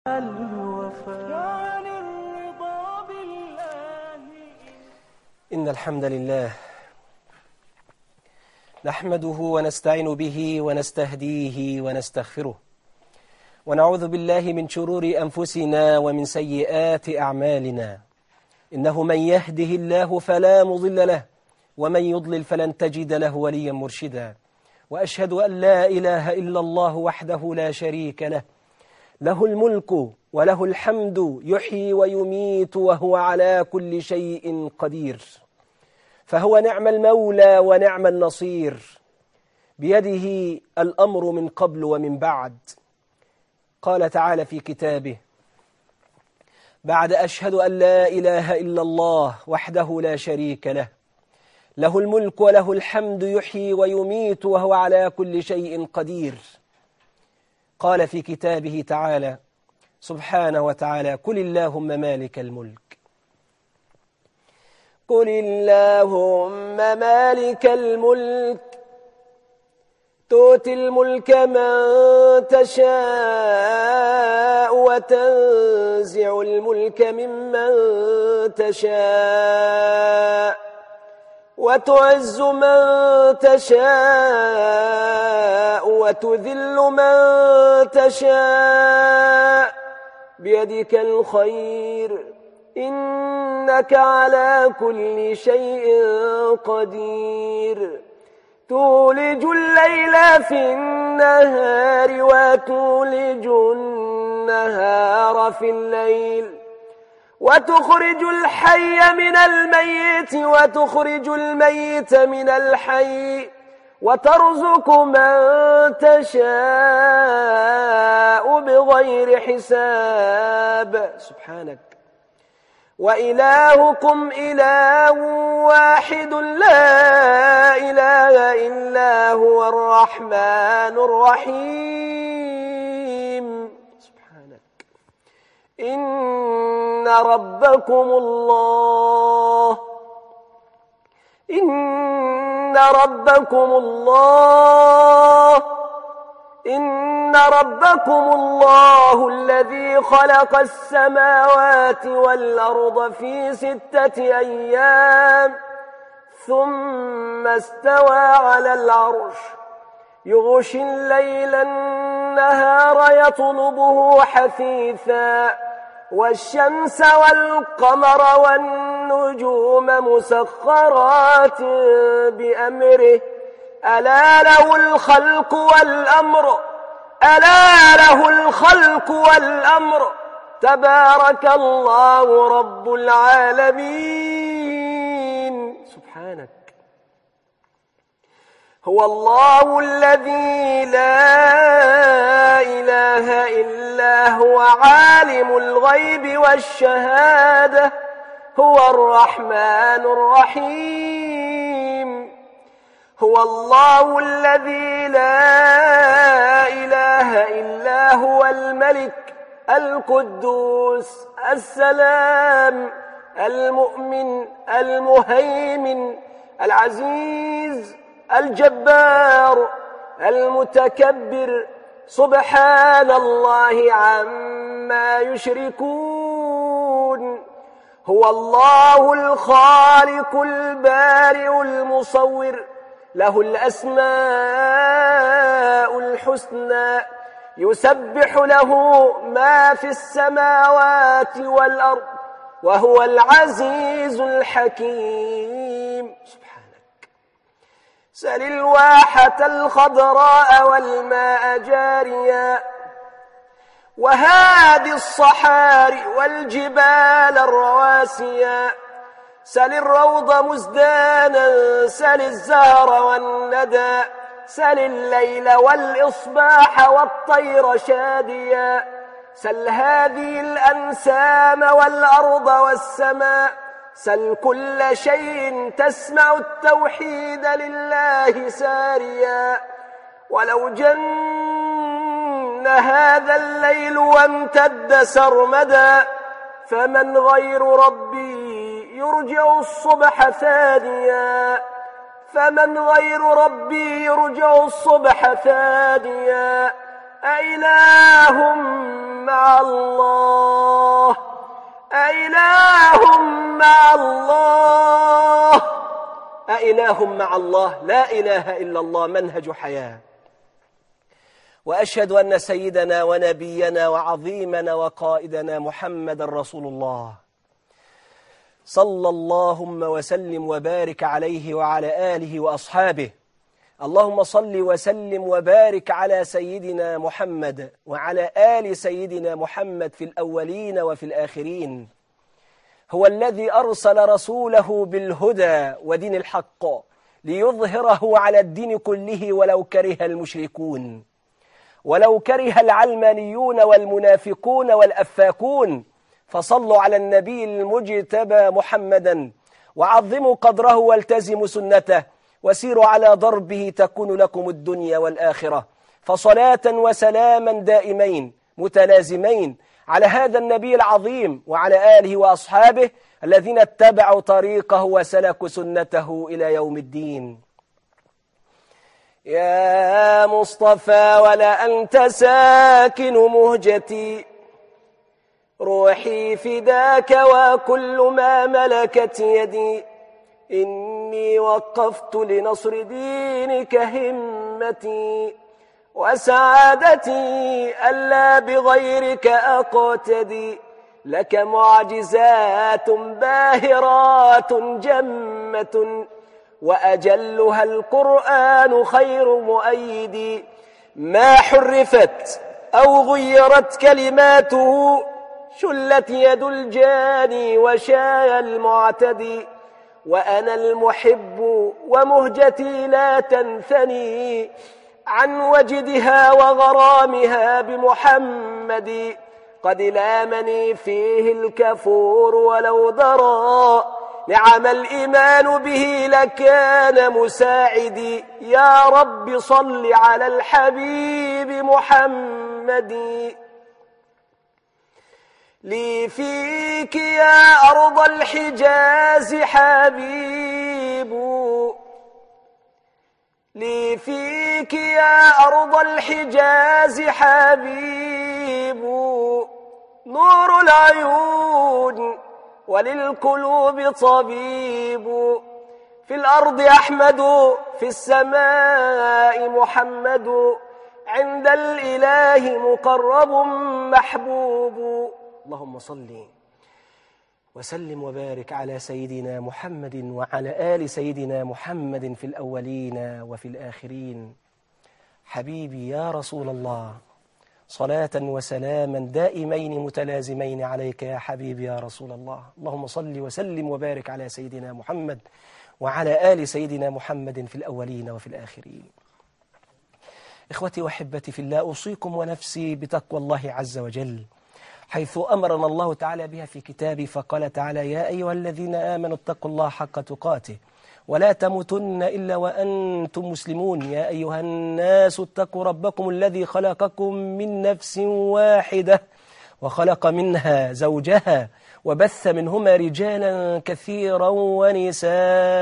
الوفاء الرضا بالله. إن الحمد لله نحمده ونستعين به ونستهديه ونستغفره ونعوذ بالله من شرور أنفسنا ومن سيئات أعمالنا. إنه من يهده الله فلا مضل له ومن يضلل فلن تجد له وليا مرشدا. وأشهد أن لا إله إلا الله وحده لا شريك له، له الملك وله الحمد يحيي ويميت وهو على كل شيء قدير. فهو نعم المولى ونعم النصير، بيده الأمر من قبل ومن بعد. قال تعالى في كتابه بعد أشهد أن لا إله إلا الله وحده لا شريك له، له الملك وله الحمد يحيي ويميت وهو على كل شيء قدير. قال في كتابه تعالى سبحانه وتعالى قل اللهم مالك الملك، قل اللهم مالك الملك تؤتي الملك من تشاء وتنزع الملك ممن تشاء وتعز من تشاء وتذل من تشاء بيدك الخير إنك على كل شيء قدير. تولج الليل في النهار وتولج النهار في الليل وتخرج الحي من الميت وتخرج الميت من الحي وترزق من تشاء بغير حساب. سبحانك. وإلهكم إله واحد لا إله إلا هو الرحمن الرحيم. سبحانك. إن ربكم الله الذي خلق السماوات والأرض في 6 أيام ثم استوى على العرش يغشي الليل النهار يطلبه حثيثا والشمس والقمر والنجوم مسخرات بأمره ألا له الخلق والأمر تبارك الله رب العالمين. سبحانك. هو الله الذي لا إله إلا هو عالم الغيب والشهادة هو الرحمن الرحيم. هو الله الذي لا إله إلا هو الملك القدوس السلام المؤمن المهيمن العزيز الجبار المتكبر سبحان الله عما يشركون. هو الله الخالق البارئ المصور له الأسماء الحسنى يسبح له ما في السماوات والأرض وهو العزيز الحكيم. سبحانك. سل الواحة الخضراء والماء جاريا وهادي الصحاري والجبال الرواسيا سل الروض مزدانا سل الزهر والندى سل الليل والإصباح والطير شاديا سل هذه الأنسام والأرض والسماء سل كل شيء تسمع التوحيد لله ساريا. ولو جن هذا الليل وامتد سرمدا فمن غير ربي يرجع الصبح ثانيا أإله مع الله أإله مع الله أإله مع الله لا إله إلا الله منهج حياة. وأشهد أن سيدنا ونبينا وعظيمنا وقائدنا محمد رسول الله صلى اللهم وسلم وبارك عليه وعلى آله وأصحابه. اللهم صل وسلم وبارك على سيدنا محمد وعلى آل سيدنا محمد في الأولين وفي الآخرين. هو الذي أرسل رسوله بالهدى ودين الحق ليظهره على الدين كله ولو كره المشركون، ولو كره العلمانيون والمنافقون والأفاكون. فصلوا على النبي المجتبى محمدا وعظموا قدره والتزموا سنته وسيروا على ضربه تكون لكم الدنيا والآخرة. فصلاة وسلاما دائمين متلازمين على هذا النبي العظيم وعلى آله وأصحابه الذين اتبعوا طريقه وسلكوا سنته إلى يوم الدين. يا مصطفى ولا أنت ساكن مهجتي، روحي فداك وكل ما ملكت يدي، إني وقفت لنصر دينك همتي، وسعادتي ألا بغيرك أقتدي، لك معجزات باهرات جمة، وأجلها القرآن خير مؤيد، ما حرفت أو غيرت كلماته، شلت يد الجاني وشاي المعتدي، وأنا المحب ومهجتي لا تنثني عن وجدها وغرامها بمحمد، قد لامني فيه الكفور ولو درى، نعم الإيمان به لكان مساعدي، يا رب صل على الحبيب محمد. لي فيك يا أرض الحجاز حبيب، لي فيك يا أرض الحجاز حبيب، نور العيون وللقلوب طبيب، في الأرض أحمد في السماء محمد، عند الإله مقرب محبوب. اللهم صل وسلم وبارك على سيدنا محمد وعلى آل سيدنا محمد في الأولين وفي الآخرين. حبيبي يا رسول الله، صلاة وسلاما دائمين متلازمين عليك يا حبيبي يا رسول الله. اللهم صل وسلم وبارك على سيدنا محمد وعلى آل سيدنا محمد في الأولين وفي الآخرين. إخوتي وحبتي في الله، أوصيكم ونفسي بتقوى الله عز وجل، حيث أمرنا الله تعالى بها في كتابه، فقال تعالى: يا أيها الذين آمنوا اتقوا الله حق تقاته ولا تموتن إلا وأنتم مسلمون، يا أيها الناس اتقوا ربكم الذي خلقكم من نفس واحدة وخلق منها زوجها وبث منهما رجالا كثيرا ونساء،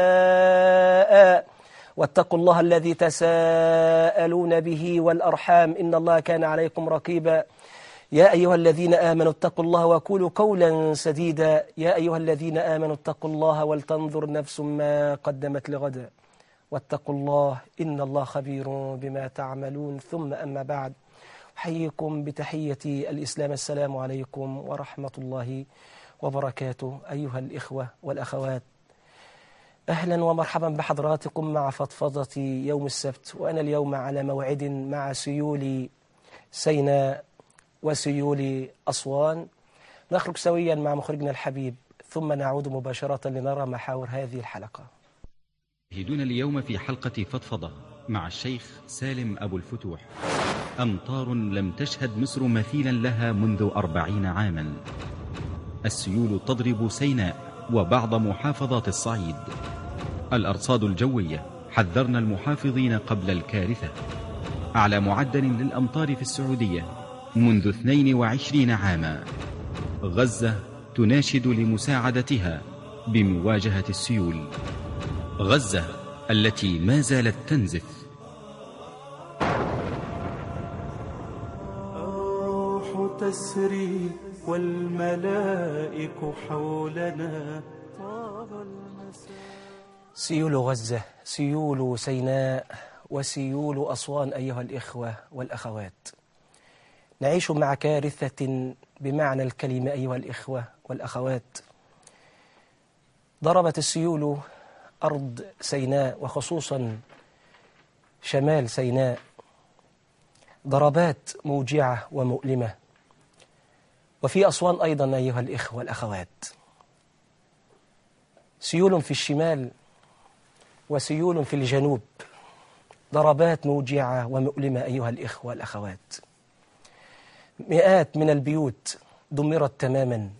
واتقوا الله الذي تساءلون به والأرحام إن الله كان عليكم رقيبا، يا أيها الذين آمنوا اتقوا الله وقولوا قولا سديدا، يا أيها الذين آمنوا اتقوا الله ولتنظر نفس ما قدمت لغد واتقوا الله إن الله خبير بما تعملون. ثم أما بعد، أحييكم بتحية الإسلام، السلام عليكم ورحمة الله وبركاته. أيها الإخوة والأخوات، أهلا ومرحبا بحضراتكم مع فضفضة يوم السبت، وأنا اليوم على موعد مع سيول سيناء وسيول أسوان. نخرج سويا مع مخرجنا الحبيب ثم نعود مباشرة لنرى محاور هذه الحلقة. شاهدون اليوم في حلقة فضفضة مع الشيخ سالم أبو الفتوح. أمطار لم تشهد مصر مثيلا لها منذ 40 عاما. السيول تضرب سيناء وبعض محافظات الصعيد. الأرصاد الجوية حذرنا المحافظين قبل الكارثة. أعلى معدل للأمطار في السعودية منذ 22 عاما. غزة تناشد لمساعدتها بمواجهة السيول. غزة التي ما زالت تنزف. الروح تسري والملائك حولنا طاب المساء. سيول غزة، سيول سيناء، وسيول أسوان أيها الإخوة والأخوات. نعيش مع كارثة بمعنى الكلمة أيها الإخوة والأخوات. ضربت السيول أرض سيناء وخصوصا شمال سيناء ضربات موجعة ومؤلمة، وفي أسوان أيضا أيها الإخوة والأخوات. سيول في الشمال وسيول في الجنوب، ضربات موجعة ومؤلمة أيها الإخوة والأخوات. مئات من البيوت دمرت تماما،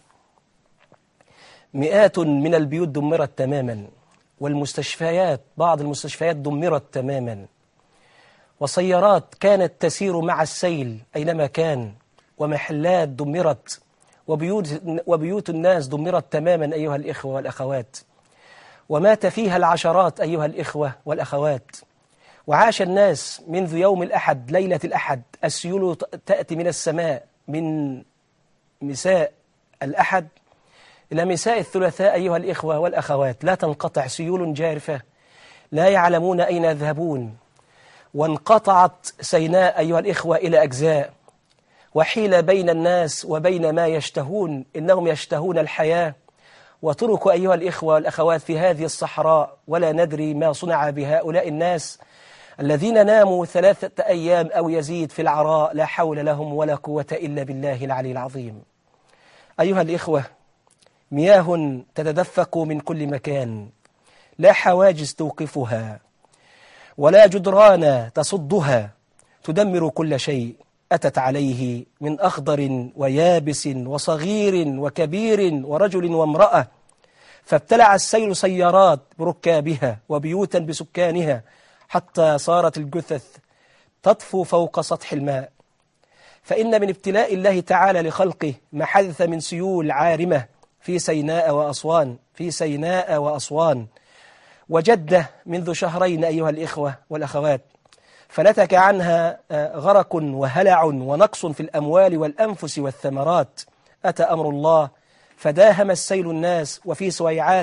مئات من البيوت دمرت تماما، والمستشفيات بعض المستشفيات دمرت تماما، وسيارات كانت تسير مع السيل أينما كان، ومحلات دمرت، وبيوت الناس دمرت تماما أيها الإخوة والأخوات، ومات فيها العشرات أيها الإخوة والأخوات. وعاش الناس منذ يوم الأحد، ليلة الأحد، السيول تأتي من السماء من مساء الأحد إلى مساء الثلاثاء أيها الإخوة والأخوات، لا تنقطع، سيول جارفة لا يعلمون أين يذهبون. وانقطعت سيناء أيها الإخوة إلى أجزاء، وحيل بين الناس وبين ما يشتهون، إنهم يشتهون الحياة، وتركوا أيها الإخوة والأخوات في هذه الصحراء، ولا ندري ما صنع بهؤلاء الناس الذين ناموا 3 أيام أو يزيد في العراء، لا حول لهم ولا قوة إلا بالله العلي العظيم. أيها الإخوة، مياه تتدفق من كل مكان، لا حواجز توقفها ولا جدران تصدها، تدمر كل شيء أتت عليه من أخضر ويابس وصغير وكبير ورجل وامرأة، فابتلع السيل سيارات بركابها وبيوتا بسكانها، حتى صارت الجثث تطفو فوق سطح الماء. فإن من ابتلاء الله تعالى لخلقه ما حدث من سيول عارمة في سيناء وأسوان، في سيناء وأسوان وجدة منذ شهرين أيها الإخوة والأخوات، فنتج عنها غرق وهلع ونقص في الأموال والأنفس والثمرات. أتى أمر الله فداهم السيل الناس، وفي سويعات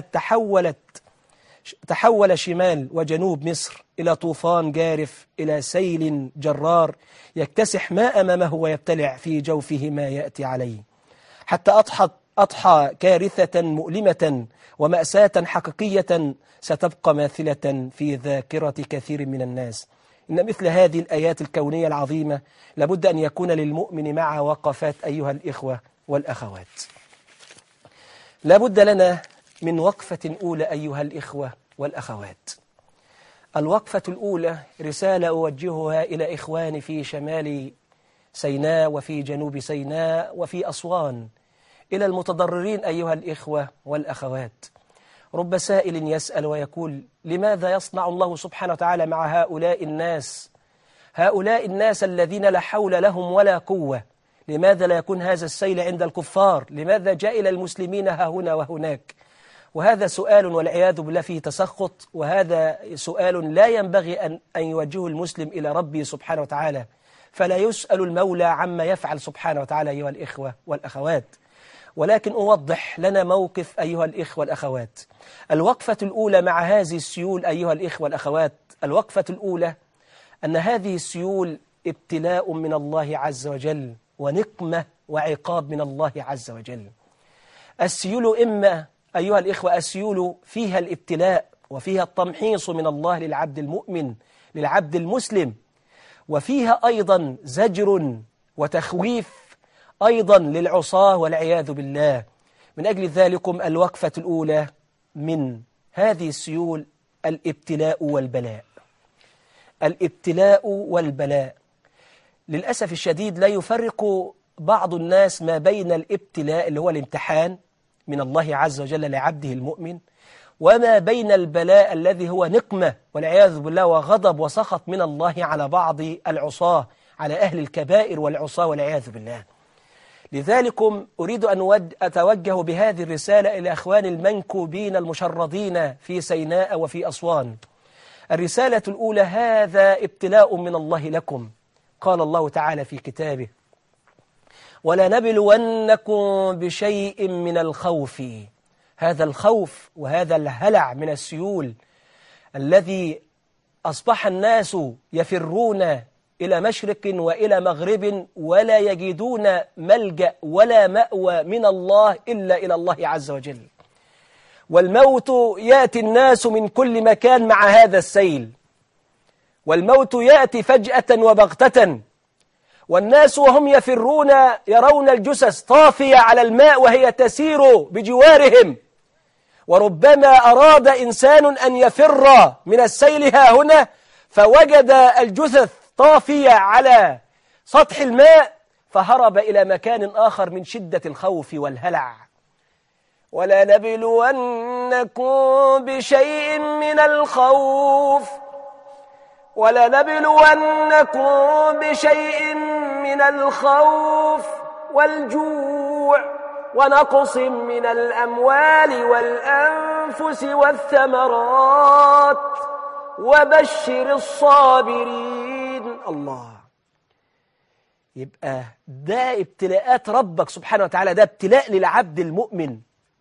تحول شمال وجنوب مصر إلى طوفان جارف، إلى سيل جرار يكتسح ما أمامه ويبتلع في جوفه ما يأتي عليه، حتى أضحى كارثة مؤلمة ومأساة حقيقية ستبقى ماثلة في ذاكرة كثير من الناس. إن مثل هذه الآيات الكونية العظيمة لابد أن يكون للمؤمن مع وقفات أيها الإخوة والأخوات. لابد لنا من وقفة أولى أيها الإخوة والأخوات. الوقفة الأولى رسالة أوجهها إلى إخواني في شمال سيناء وفي جنوب سيناء وفي أسوان، إلى المتضررين أيها الإخوة والأخوات. رب سائل يسأل ويقول: لماذا يصنع الله سبحانه وتعالى مع هؤلاء الناس الذين لا حول لهم ولا قوة؟ لماذا لا يكون هذا السيل عند الكفار؟ لماذا جاء إلى المسلمين ها هنا وهناك؟ وهذا سؤال والعياذ بالله فيه تسخط، وهذا سؤال لا ينبغي أن يوجهه المسلم إلى ربه سبحانه وتعالى، فلا يسأل المولى عما يفعل سبحانه وتعالى أيها الإخوة والأخوات. ولكن أوضح لنا موقف أيها الإخوة والأخوات. الوقفة الأولى مع هذه السيول أيها الإخوة والأخوات، الوقفة الأولى أن هذه السيول ابتلاء من الله عز وجل، ونقمة وعقاب من الله عز وجل. السيول إما أيها الإخوة، السيول فيها الابتلاء وفيها التمحيص من الله للعبد المؤمن، للعبد المسلم، وفيها أيضا زجر وتخويف أيضا للعصاة والعياذ بالله. من أجل ذلكم الوقفة الأولى من هذه السيول الابتلاء والبلاء. الابتلاء والبلاء. للأسف الشديد لا يفرق بعض الناس ما بين الابتلاء اللي هو الامتحان من الله عز وجل لعبده المؤمن، وما بين البلاء الذي هو نقمة والعياذ بالله وغضب وسخط من الله على بعض العصاة، على أهل الكبائر والعصاة والعياذ بالله. لذلكم أريد أن أتوجه بهذه الرسالة إلى أخوان المنكوبين المشردين في سيناء وفي أسوان. الرسالة الأولى: هذا ابتلاء من الله لكم. قال الله تعالى في كتابه: ولنبلونكم بشيء من الخوف. هذا الخوف وهذا الهلع من السيول الذي أصبح الناس يفرون إلى مشرق وإلى مغرب ولا يجدون ملجأ ولا مأوى من الله إلا إلى الله عز وجل. والموت يأتي الناس من كل مكان مع هذا السيل، والموت يأتي فجأة وبغتة، والناس وهم يفرون يرون الجثث طافية على الماء وهي تسير بجوارهم. وربما أراد إنسان أن يفر من السيل ها هنا فوجد الجثث طافية على سطح الماء فهرب إلى مكان آخر من شدة الخوف والهلع. ولنبلونكم بشيء من الخوف والجوع ونقص من الأموال والأنفس والثمرات وبشر الصابرين. الله، يبقى ده ابتلاءات ربك سبحانه وتعالى، ده ابتلاء للعبد المؤمن.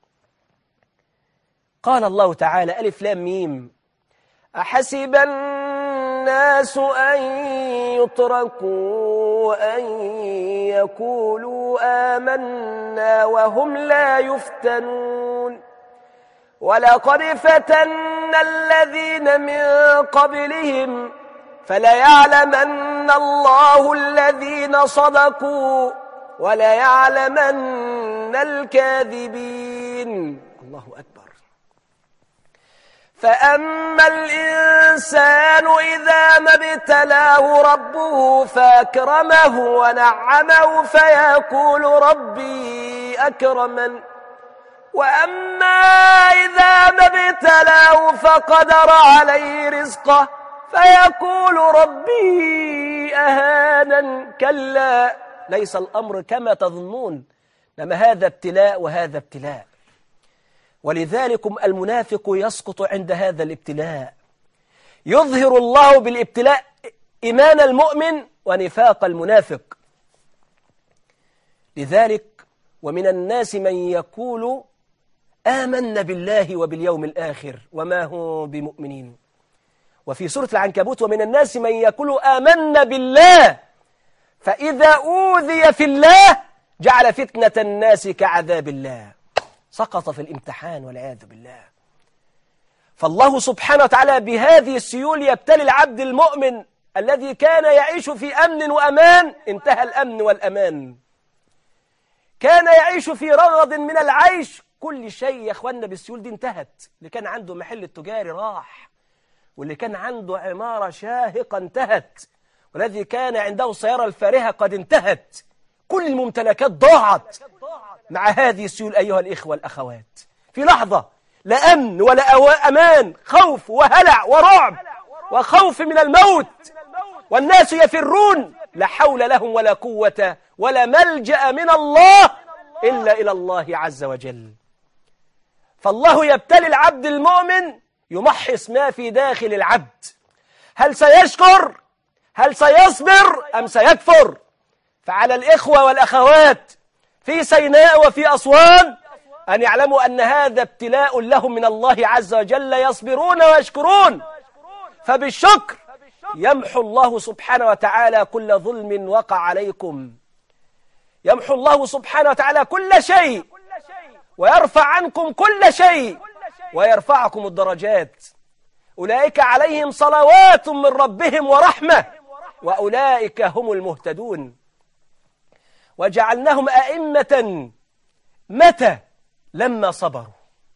قال الله تعالى ألف لام ميم: أحسب الناس أن يتركوا أن يقولوا آمنا وهم لا يفتنون ولقد فتنا الذين من قبلهم فليعلمن الله الذين صدقوا وليعلمن الكاذبين. الله أكبر. فأما الإنسان إذا ما ابتلاه ربه فأكرمه ونعمه فيقول ربي أكرمن، وأما إذا ما ابتلاه فقدر عليه رزقه فيقول ربي أهانن. كلا، ليس الأمر كما تظنون، لما هذا ابتلاء وهذا ابتلاء. ولذلكم المنافق يسقط عند هذا الابتلاء. يظهر الله بالابتلاء إيمان المؤمن ونفاق المنافق. لذلك ومن الناس من يقول آمنا بالله وباليوم الآخر وما هم بمؤمنين. وفي سورة العنكبوت: ومن الناس من يقول آمنا بالله فإذا أوذي في الله جعل فتنة الناس كعذاب الله. سقط في الامتحان والعياذ بالله. فالله سبحانه وتعالى بهذه السيول يبتلي العبد المؤمن الذي كان يعيش في أمن وأمان، انتهى الأمن والأمان. كان يعيش في رغد من العيش، كل شيء يا أخوانا بالسيول دي انتهت. اللي كان عنده محل التجاري راح، واللي كان عنده عمارة شاهقة انتهت، والذي كان عنده السيارة الفارهة قد انتهت. كل الممتلكات ضاعت مع هذه السيول أيها الإخوة والأخوات. في لحظة لا أمن ولا أمان، خوف وهلع ورعب وخوف من الموت، والناس يفرون، لا حول لهم ولا قوة ولا ملجأ من الله إلا إلى الله عز وجل. فالله يبتلي العبد المؤمن، يمحص ما في داخل العبد. هل سيشكر؟ هل سيصبر أم سيكفر؟ فعلى الإخوة والأخوات في سيناء وفي أسوان أن يعلموا أن هذا ابتلاء لهم من الله عز وجل، يصبرون ويشكرون. فبالشكر يمحو الله سبحانه وتعالى كل ظلم وقع عليكم، يمحو الله سبحانه وتعالى كل شيء ويرفع عنكم كل شيء ويرفعكم الدرجات. أولئك عليهم صلوات من ربهم ورحمة وأولئك هم المهتدون. وجعلناهم أئمة متى؟ لما صبروا.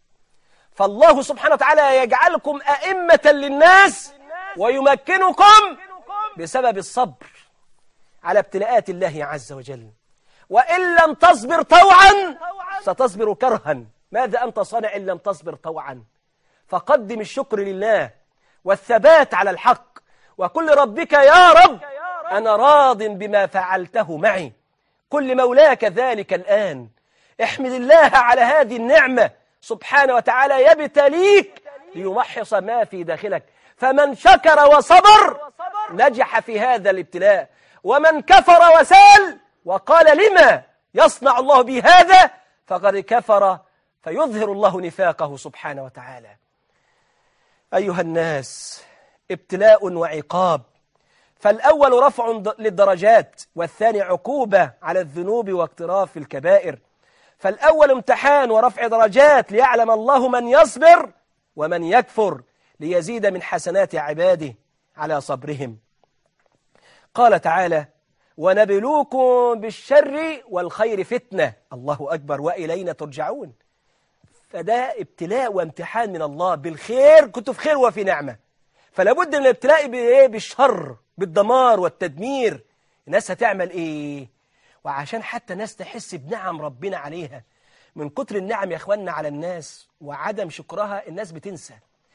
فالله سبحانه وتعالى يجعلكم أئمة للناس ويمكنكم بسبب الصبر على ابتلاءات الله عز وجل. وإن لم تصبر طوعا ستصبر كرها. ماذا أنت صانع إن لم تصبر طوعا؟ فقدم الشكر لله والثبات على الحق، وقل ربك يا رب أنا راض بما فعلته معي. قل لمولاك ذلك الآن. احمد الله على هذه النعمة سبحانه وتعالى، يبتليك ليمحص ما في داخلك. فمن شكر وصبر نجح في هذا الابتلاء، ومن كفر وسال وقال لما يصنع الله به هذا فقد كفر، فيظهر الله نفاقه سبحانه وتعالى. أيها الناس، ابتلاء وعقاب، فالأول رفع للدرجات، والثاني عقوبة على الذنوب واقتراف الكبائر. فالأول امتحان ورفع درجات ليعلم الله من يصبر ومن يكفر، ليزيد من حسنات عباده على صبرهم. قال تعالى: ونبلوكم بالشر والخير فتنة. الله أكبر، وإلينا ترجعون. فده ابتلاء وامتحان من الله. بالخير كنت في خير وفي نعمة، فلا بد من الابتلاء بالشر، بالدمار والتدمير. الناس هتعمل ايه؟ وعشان حتى الناس تحس بنعم ربنا عليها، من كتر النعم يا اخواننا على الناس وعدم شكرها الناس بتنسى.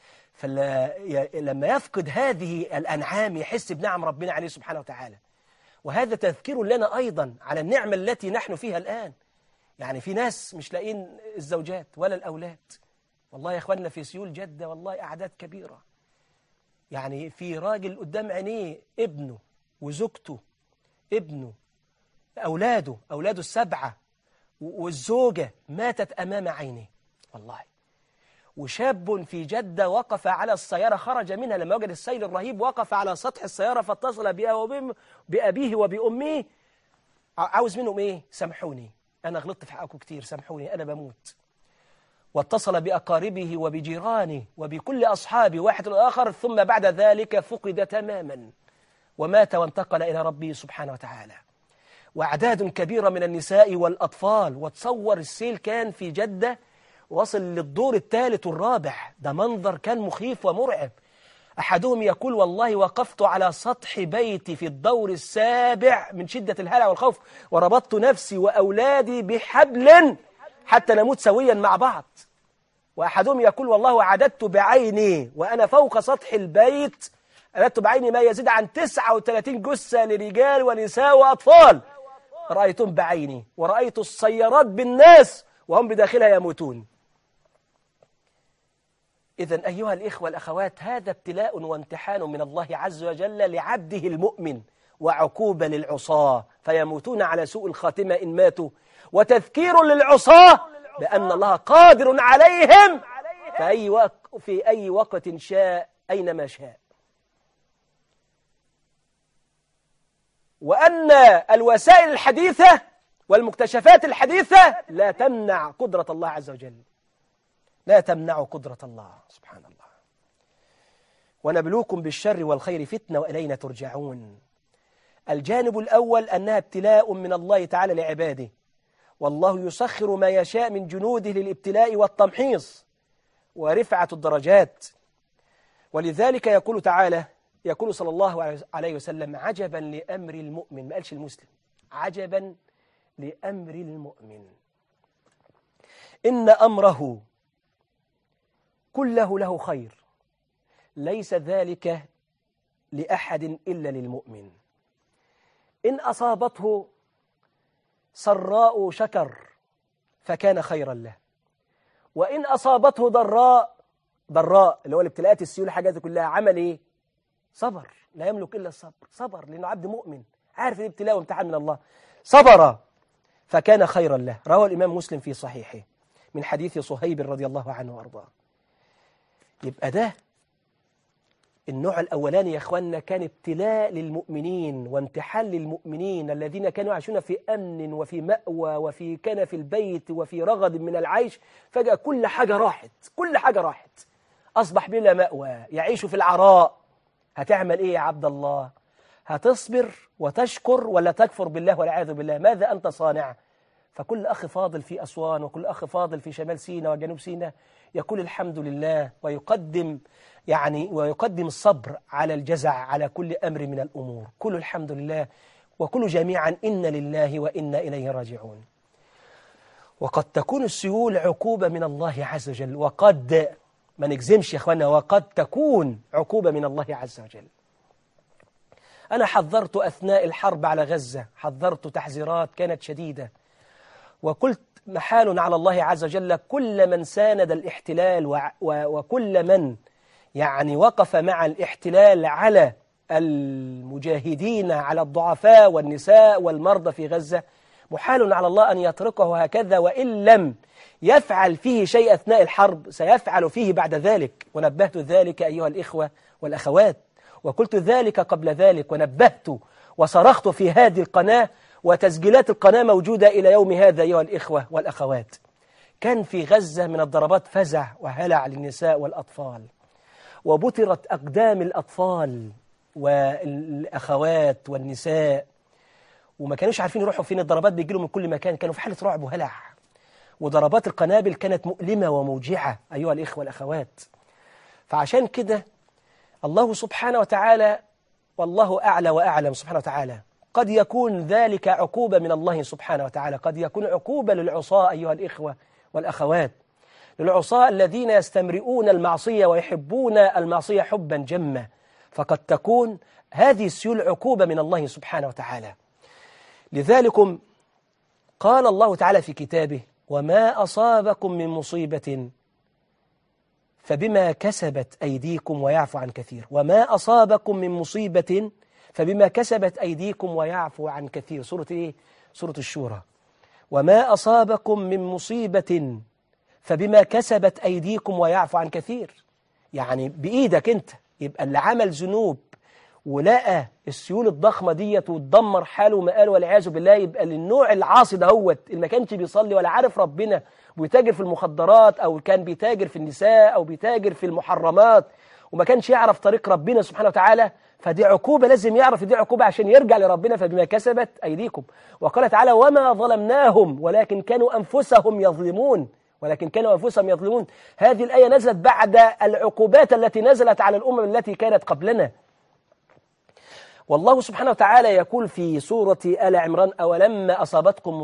فلما يفقد هذه الأنعام يحس بنعم ربنا عليه سبحانه وتعالى. وهذا تذكير لنا أيضا على النعمة التي نحن فيها الآن. يعني في ناس مش لاقين الزوجات ولا الأولاد. والله يا اخواننا في سيول جدة والله أعداد كبيرة. يعني في راجل قدام عينيه ابنه وزوجته، ابنه، أولاده 7، والزوجة ماتت أمام عينه والله. وشاب في جدة وقف على السيارة، خرج منها لما وجد السيل الرهيب، وقف على سطح السيارة فاتصل بأبيه وبأمه. عاوز منهم إيه؟ سامحوني، أنا غلطت في حقكم كتير، سامحوني، أنا بموت. واتصل بأقاربه وبجيرانه وبكل أصحابه واحد الآخر، ثم بعد ذلك فقد تماما ومات وانتقل إلى ربه سبحانه وتعالى. وأعداد كبيرة من النساء والأطفال. وتصور السيل كان في جدة وصل للدور الثالث والرابع. ده منظر كان مخيف ومرعب. أحدهم يقول: والله وقفت على سطح بيتي في الدور السابع من شدة الهلع والخوف، وربطت نفسي وأولادي بحبل حتى نموت سويا مع بعض. وأحدهم يقول: والله عددت بعيني وأنا فوق سطح البيت، عددت بعيني ما يزيد عن 39 جثة لرجال ونساء وأطفال رأيتهم بعيني، ورأيت السيارات بالناس وهم بداخلها يموتون. إذن أيها الإخوة الأخوات، هذا ابتلاء وامتحان من الله عز وجل لعبده المؤمن، وعقوبة للعصاة فيموتون على سوء الخاتمة إن ماتوا، وتذكير للعصاة بأن الله قادر عليهم في أي وقت شاء أينما شاء. وأن الوسائل الحديثة والمكتشفات الحديثة لا تمنع قدرة الله عز وجل، لا تمنع قدرة الله سبحان الله. ونبلوكم بالشر والخير فتنة وإلينا ترجعون. الجانب الأول أنها ابتلاء من الله تعالى لعباده، والله يسخر ما يشاء من جنوده للابتلاء والتمحيص ورفعة الدرجات. ولذلك يقول تعالى، يقول صلى الله عليه وسلم: عجبا لأمر المؤمن، ما قالش المسلم، عجبا لأمر المؤمن، إن أمره كله له خير، ليس ذلك لأحد إلا للمؤمن. إن أصابته سراء شكر فكان خيرا له، وإن أصابته ضراء اللي هو الابتلاءات السيول حاجات كلها، عمل إيه؟ صبر. لا يملك إلا الصبر، صبر لأنه عبد مؤمن عارف الابتلاء وامتحان من الله، صبر فكان خيرا له. رواه الإمام مسلم في صحيحه من حديث صهيب رضي الله عنه وأرضاه. يبقى ده النوع الأولاني يا أخواننا، كان ابتلاء للمؤمنين وامتحان للمؤمنين الذين كانوا يعيشون في أمن وفي مأوى وفي كان في البيت وفي رغد من العيش. فجأة كل حاجة راحت، أصبح بلا مأوى، يعيش في العراء. هتعمل إيه يا عبد الله؟ هتصبر وتشكر ولا تكفر بالله والعياذ بالله؟ ماذا أنت صانع؟ فكل أخ فاضل في أسوان وكل أخ فاضل في شمال سيناء وجنوب سيناء يقول الحمد لله، ويقدم الصبر على الجزع على أمر من الأمور. كل الحمد لله وكل جميعا إن لله وإنا إليه راجعون. وقد تكون السيول عقوبة من الله عز وجل، وقد ما نجزمش يا أخوانا، وقد تكون عقوبة من الله عز وجل. أنا حذرت أثناء الحرب على غزة، حذرت تحذيرات كانت شديدة، وقلت محال على الله عز وجل كل من ساند الاحتلال وكل من وقف مع الاحتلال على المجاهدين، على الضعفاء والنساء والمرضى في غزة، محال على الله أن يتركه هكذا، وإن لم يفعل فيه شيء أثناء الحرب سيفعل فيه بعد ذلك. ونبهت ذلك أيها الإخوة والأخوات، وقلت ذلك قبل ذلك، ونبهت وصرخت في هذه القناة، وتسجيلات القناة موجودة إلى يوم هذا أيها الإخوة والأخوات. كان في غزة من الضربات فزع وهلع للنساء والأطفال، وبترت أقدام الأطفال والأخوات والنساء، وما كانوش عارفين يروحوا فين. الضربات بيجيلهم من كل مكان، كانوا في حالة رعب وهلع، وضربات القنابل كانت مؤلمة وموجعة أيها الإخوة والأخوات. فعشان كده الله سبحانه وتعالى، والله أعلى وأعلم سبحانه وتعالى، قد يكون ذلك عقوبة من الله سبحانه وتعالى، قد يكون عقوبة للعصاة أيها الإخوة والأخوات، للعصاة الذين يستمرئون المعصية ويحبون المعصية حبا جما، فقد تكون هذه السيول عقوبة من الله سبحانه وتعالى. لذلك قال الله تعالى في كتابه: وما أصابكم من مصيبة فبما كسبت أيديكم ويعفو عن كثير. وما أصابكم من مصيبة فبما كسبت أيديكم ويعفو عن كثير. سورة إيه؟ سورة الشورى. وما أصابكم من مصيبة فبما كسبت أيديكم ويعفو عن كثير، يعني بإيدك أنت. يبقى اللي عمل ذنوب ولقى السيول الضخمة ديت وتدمر حاله ومقاله والعياذ بالله، يبقى للنوع العاصي دهوت اللي ما كانش بيصلي ولا عارف ربنا، وبيتاجر في المخدرات، أو كان بيتاجر في النساء، أو بيتاجر في المحرمات، وما كانش يعرف طريق ربنا سبحانه وتعالى، فدي عقوبة لازم يعرف دي عقوبة عشان يرجع لربنا. فبما كسبت أيديكم. وقال تعالى: وما ظلمناهم ولكن كانوا أنفسهم يظلمون. ولكن كانوا أنفسهم يظلمون. هذه الآية نزلت بعد العقوبات التي نزلت على الأمم التي كانت قبلنا. والله سبحانه وتعالى يقول في سورة آل عمران: أولما أصابتكم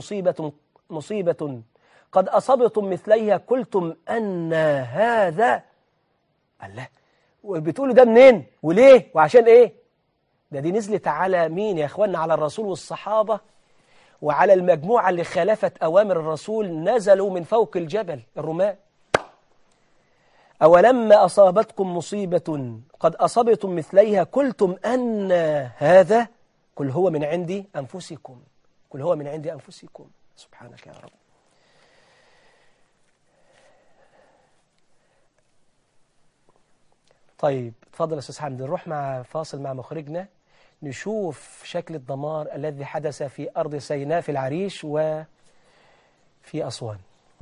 مصيبة قد أصبتم مثليها قلتم أن هذا. الله، وبتقولوا ده منين وليه وعشان إيه؟ دي نزلت على مين يا أخوانا؟ على الرسول والصحابة، وعلى المجموعة اللي خالفت أوامر الرسول، نزلوا من فوق الجبل الرماة. أولما أصابتكم مصيبة قد أصبتم مثليها قلتم أن هذا قل هو من عندي أنفسكم. قل هو من عندي أنفسكم. سبحانك يا رب. طيب اتفضل يا أستاذ حمد، نروح مع فاصل مع مخرجنا نشوف شكل الدمار الذي حدث في أرض سيناء في العريش وفي أسوان.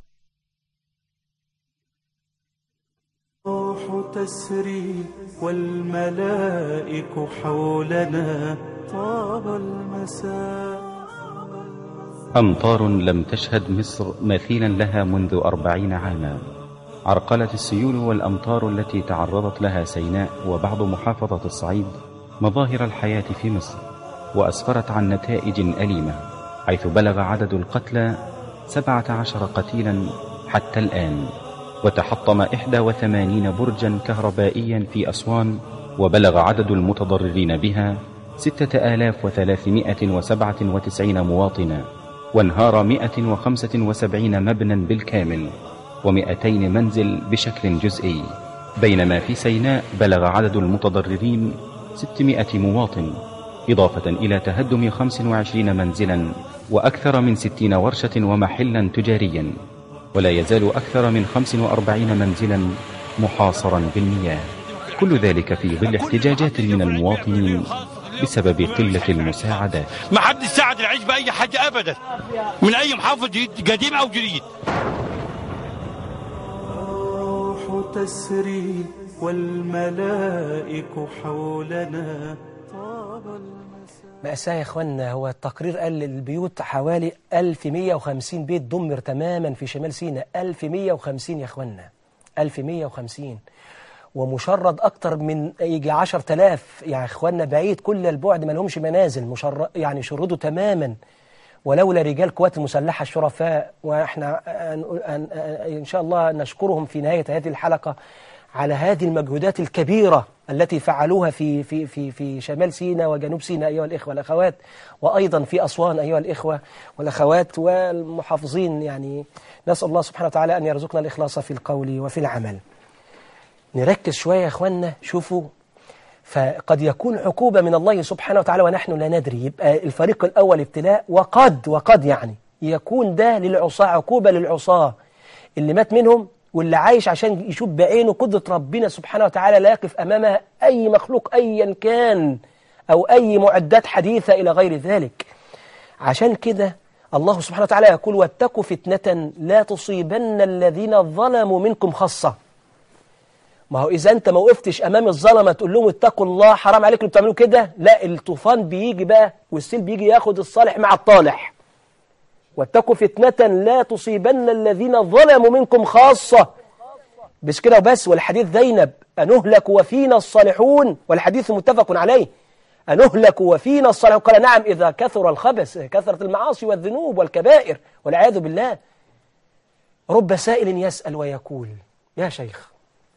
الروح تسري والملائك حولنا طاب المساء. أمطار لم تشهد مصر مثيلا لها منذ 40 عاما. عرقلت السيول والأمطار التي تعرضت لها سيناء وبعض محافظة الصعيد مظاهر الحياة في مصر، وأسفرت عن نتائج أليمة، حيث بلغ عدد القتلى 17 قتيلا حتى الآن. وتحطم 81 برجا كهربائيا في أسوان، وبلغ عدد المتضررين بها 6397 مواطنا، وانهار 175 مبنى بالكامل و200 منزل بشكل جزئي، بينما في سيناء بلغ عدد المتضررين 600 مواطن، إضافة إلى تهدم 25 منزلا وأكثر من 60 ورشة ومحلا تجاريا، ولا يزال أكثر من 45 منزلا محاصرا بالمياه. كل ذلك في ظل احتجاجات من المواطنين بسبب قلة المساعدات. ما حد ساعد العيش بأي حاجة أبدا من أي محافظ قديم أو جديد. الروح تسري والملائك حولنا طاب المساء. مأساة يا إخوانا. هو التقرير قال البيوت حوالي 1150 بيت دمر تماما في شمال سيناء. 1150 يا إخوانا، 1150، ومشرد أكتر من يجي 10,000 يا إخوانا، بعيد كل البعد، ما لهمش منازل، يعني شردوا تماما. ولولا رجال قوات المسلحة الشرفاء، وإحنا إن شاء الله نشكرهم في نهاية هذه الحلقة على هذه المجهودات الكبيرة التي فعلوها في شمال سيناء وجنوب سيناء أيها الإخوة والأخوات، وأيضا في أسوان أيها الإخوة والأخوات والمحافظين. يعني نسأل الله سبحانه وتعالى أن يرزقنا الإخلاص في القول وفي العمل. نركز شوية يا إخوانا. شوفوا فقد يكون عقوبة من الله سبحانه وتعالى ونحن لا ندري. يبقى الفريق الأول ابتلاء، وقد يعني يكون ده للعصاة، عقوبة للعصاة اللي مات منهم، واللي عايش عشان يشوف بعينه قدرة ربنا سبحانه وتعالى لا يقف أمامها أي مخلوق أيا كان أو أي معدات حديثة إلى غير ذلك. عشان كده الله سبحانه وتعالى يقول: واتقوا فتنة لا تصيبن الذين ظلموا منكم خاصة. ما هو إذا أنت ما وقفتش أمام الظلمة تقول لهم اتقوا الله، حرام عليكم اللي بتعملوا كده، لا، الطوفان بيجي بقى والسيل بيجي ياخد الصالح مع الطالح. واتقوا فتنة لا تصيبن الذين ظلموا منكم خاصة. بس كده وبس. والحديث زينب: أنهلك وفينا الصالحون، والحديث متفق عليه. أنهلك وفينا الصالحون؟ قال: نعم، إذا كثر الخبث، كثرت المعاصي والذنوب والكبائر والعياذ بالله. رب سائل يسأل ويقول: يا شيخ،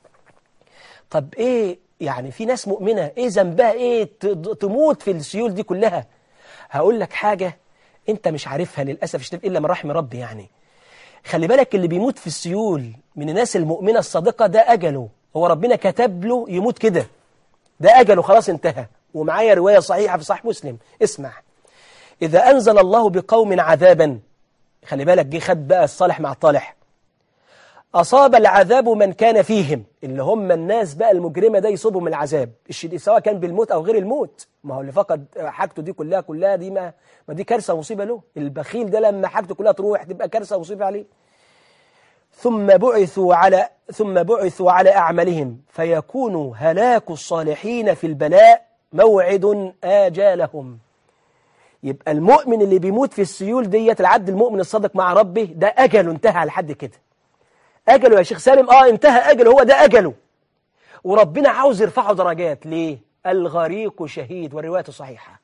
طب إيه يعني في ناس مؤمنة إيه ذنبها إيه تموت في السيول دي كلها؟ هقول لك حاجة أنت مش عارفها للأسف الشديد إلا من رحم ربي. يعني خلي بالك، اللي بيموت في السيول من الناس المؤمنة الصادقة ده أجله، هو ربنا كتب له يموت كده، ده أجله خلاص انتهى. ومعايا رواية صحيحة في صحيح مسلم، اسمع: إذا أنزل الله بقوم عذابا، خلي بالك جه خد بقى الصالح مع الطالح، أصاب العذاب من كان فيهم، اللي هم الناس بقى المجرمة ده يصيبهم العذاب الشديد سواء كان بالموت أو غير الموت. ما هو اللي فقد حاجته دي كلها دي ما دي كارثة ومصيبة له. البخيل ده لما حاجته كلها تروح تبقى كارثة ومصيبة عليه. ثم بعثوا على أعمالهم فيكون هلاك الصالحين في البلاء موعد آجالهم. يبقى المؤمن اللي بيموت في السيول ديت، العبد المؤمن الصادق مع ربه، ده أجله انتهى على حد كده. أجله يا شيخ سالم، انتهى أجله، هو ده أجله. وربنا عاوز يرفعه درجات. ليه؟ الغريق شهيد، والرواية صحيحة.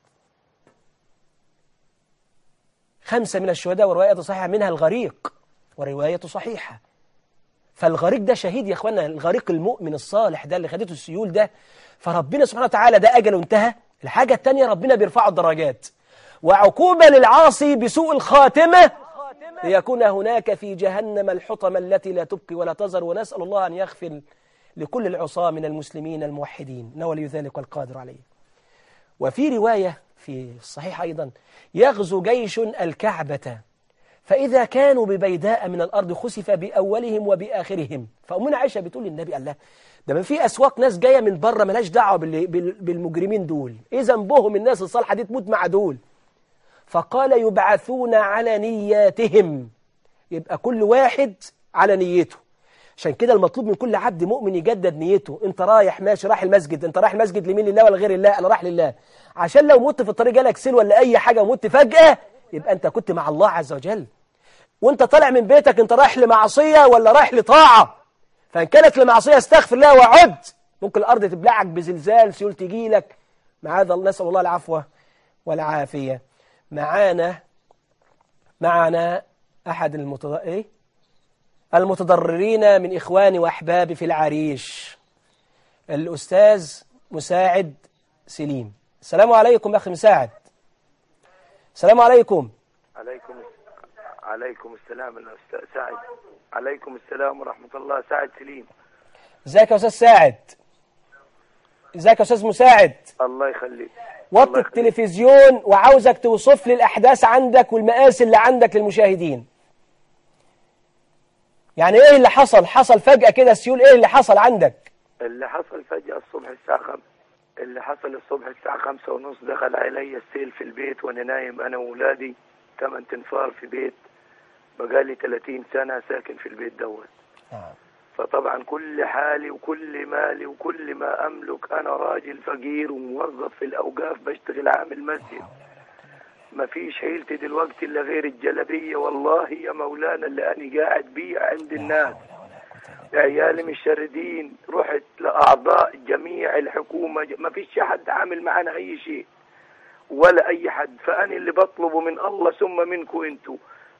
5 من الشهداء والرواية صحيحة، منها الغريق ورواية صحيحة. فالغريق ده شهيد يا أخوانا، الغريق المؤمن الصالح ده اللي خدته السيول ده. فربنا سبحانه وتعالى ده أجله انتهى. الحاجة الثانية ربنا بيرفعه الدرجات. وعقوبة للعاصي بسوء الخاتمة ليكون هناك في جهنم الحطمة التي لا تبقي ولا تذر. ونسأل الله أن يغفر لكل العصاة من المسلمين الموحدين، إنه ولي ذلك والقادر عليه. وفي رواية في الصحيح أيضا: يغزو جيش الكعبة فإذا كانوا ببيداء من الأرض خسف بأولهم وبآخرهم. فأمنا عائشة بتقول للنبي: الله، ده من في أسواق ناس جاية من بره ملاش دعوة بالمجرمين دول، إيه ذنبهم الناس الصالحة دي تموت مع دول؟ فقال: يبعثون على نياتهم. يبقى كل واحد على نيته. عشان كده المطلوب من كل عبد مؤمن يجدد نيته. انت رايح ماشي، رايح المسجد، انت رايح المسجد لمين؟ لله ولا غير الله؟ انا رايح لله. عشان لو مت في الطريق جالك سيل ولا اي حاجة ومت فجأة، يبقى انت كنت مع الله عز وجل. وانت طالع من بيتك، انت رايح لمعصية ولا رايح لطاعة؟ فان كانت لمعصية استغفر الله وعد. ممكن الارض تبلعك بزلزال، سيول تجيلك، معاذ الله، نسأل الله العفو والعافية. معنا أحد المتضررين من إخواني وأحبابي في العريش، الأستاذ مساعد سليم. السلام عليكم أخي مساعد. السلام عليكم. عليكم السلام الأستاذ سعد. عليكم السلام ورحمة الله. سعد سليم. ازيك يا أستاذ ساعد؟ ازيك يا أستاذ مساعد؟ الله يخليك. وطي التلفزيون وعاوزك توصف لي الأحداث عندك والمآسي اللي عندك للمشاهدين. يعني إيه اللي حصل فجأة كده السيول؟ إيه اللي حصل عندك؟ اللي حصل فجأة الصبح الساعة 5:30 دخل علي السيل في البيت وأنا نايم أنا وولادي 8 تنفار في بيت بقالي 30 سنة ساكن في البيت دوت. فطبعا كل حالي وكل مالي وكل ما أملك، أنا راجل فقير وموظف في الأوقاف بشتغل عامل مسجد، ما فيش حيلتي دلوقتي إلا غير الجلبية والله يا مولانا اللي أنا قاعد بيه عند الناس. عيالي مشردين، رحت لأعضاء جميع الحكومة، ما فيش حد عامل معنا أي شيء ولا أي حد. فأنا اللي بطلبه من الله ثم منكم أنتوا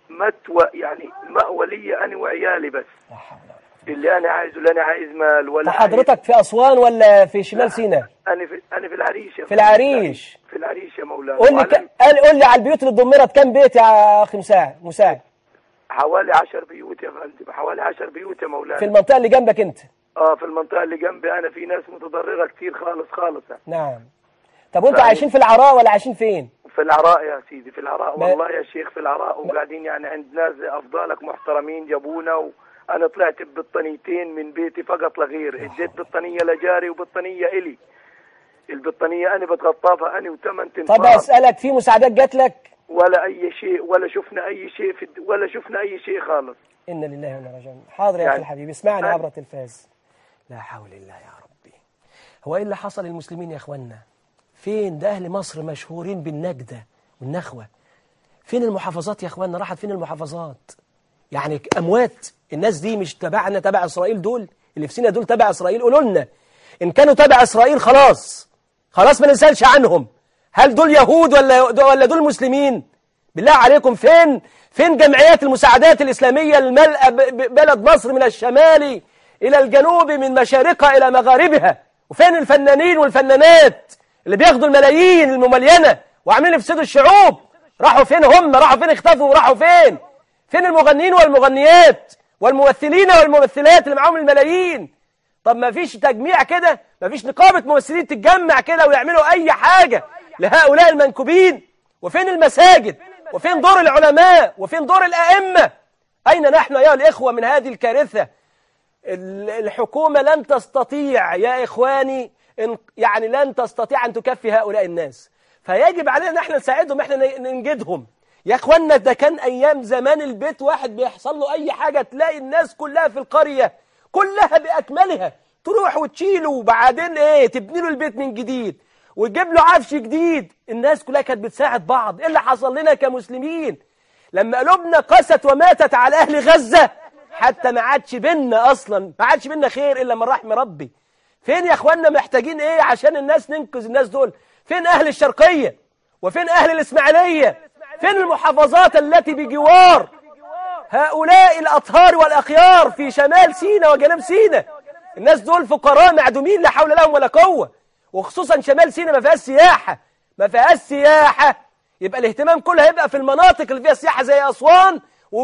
مأوى لي أنا وعيالي بس. اللي أنا عايز مال ولا حضرتك في أسوان ولا في شمال سيناء؟ أنا في العريش. في العريش. في العريش يا مولانا. قول لي على البيوت اللي اتدمرت كم بيت يا أخي مساعد؟ حوالي 10 بيوت يا فندم، حوالي 10 بيوت يا مولانا. في المنطقة اللي جنبك أنت؟ في المنطقة اللي جنبي أنا في ناس متضررة كتير خالص خالص. نعم. طب وانتوا عايشين في العراء ولا عايشين فين؟ في العراء يا سيدي، في العراء والله يا شيخ، في العراء. وقاعدين يعني عند ناس أفضالك محترمين جابونا، أنا طلعت ببطانيتين من بيتي فقط لا غير. اديت بطانية لجاري وبطانية إلي. البطانية أنا بتغطاها أنا وثمان تنفار. طب أسألك، في مساعدات جات لك؟ ولا أي شيء، ولا شفنا أي شيء ولا شفنا أي شيء خالص. إنا لله وإنا راجعون. حاضر يا أخي الحبيب، اسمعني عبر التلفاز. لا حول الله يا ربي. هو إيه اللي حصل للمسلمين يا إخواننا؟ فين ده؟ أهل مصر مشهورين بالنجدة والنخوة. فين المحافظات يا إخواننا؟ راحت فين المحافظات؟ يعني أموات. الناس دي مش تبعنا، تبع إسرائيل. دول اللي في سينا دول تبع إسرائيل. قولوا لنا إن كانوا تبع إسرائيل خلاص ما نسألش عنهم. هل دول يهود ولا دول مسلمين؟ بالله عليكم فين جمعيات المساعدات الإسلامية الملأ بلد مصر من الشمال إلى الجنوب، من مشارقها إلى مغاربها؟ وفين الفنانين والفنانات اللي بياخدوا الملايين المملينة وعاملين يفسدوا الشعوب؟ راحوا فين هم؟ راحوا فين؟ اختفوا وراحوا فين؟ فين المغنيين والمغنيات والممثلين والممثلات اللي معاهم الملايين؟ طب ما فيش تجميع كده؟ ما فيش نقابة ممثلين تتجمع كده ويعملوا أي حاجة لهؤلاء المنكوبين؟ وفين المساجد؟ وفين دور العلماء؟ وفين دور الأئمة؟ أين نحن أيها الإخوة من هذه الكارثة؟ الحكومة لن تستطيع يا إخواني، يعني لن تستطيع أن تكفي هؤلاء الناس، فيجب علينا نحن نساعدهم، احنا ننجدهم يا إخواننا. ده كان أيام زمان البيت واحد بيحصل له أي حاجة تلاقي الناس كلها في القرية كلها بأكملها تروح وتشيله، وبعدين تبني له البيت من جديد وتجيب له عفش جديد. الناس كلها كانت بتساعد بعض. إيه اللي حصل لنا كمسلمين لما قلوبنا قست وماتت على أهل غزة؟ حتى ما عادش بينا أصلا، ما عادش بينا خير إلا من رحم ربي. فين يا أخواننا؟ محتاجين إيه عشان الناس ننقذ الناس دول؟ فين أهل الشرقية؟ وفين أهل الإسماعيلية؟ فين المحافظات التي بجوار هؤلاء الأطهار والأخيار في شمال سيناء وجنوب سيناء؟ الناس دول فقراء معدومين لا حول لهم ولا قوة، وخصوصا شمال سيناء ما فيهاش سياحة، ما فيهاش سياحة. يبقى الاهتمام كله هيبقى في المناطق اللي فيها سياحة زي أسوان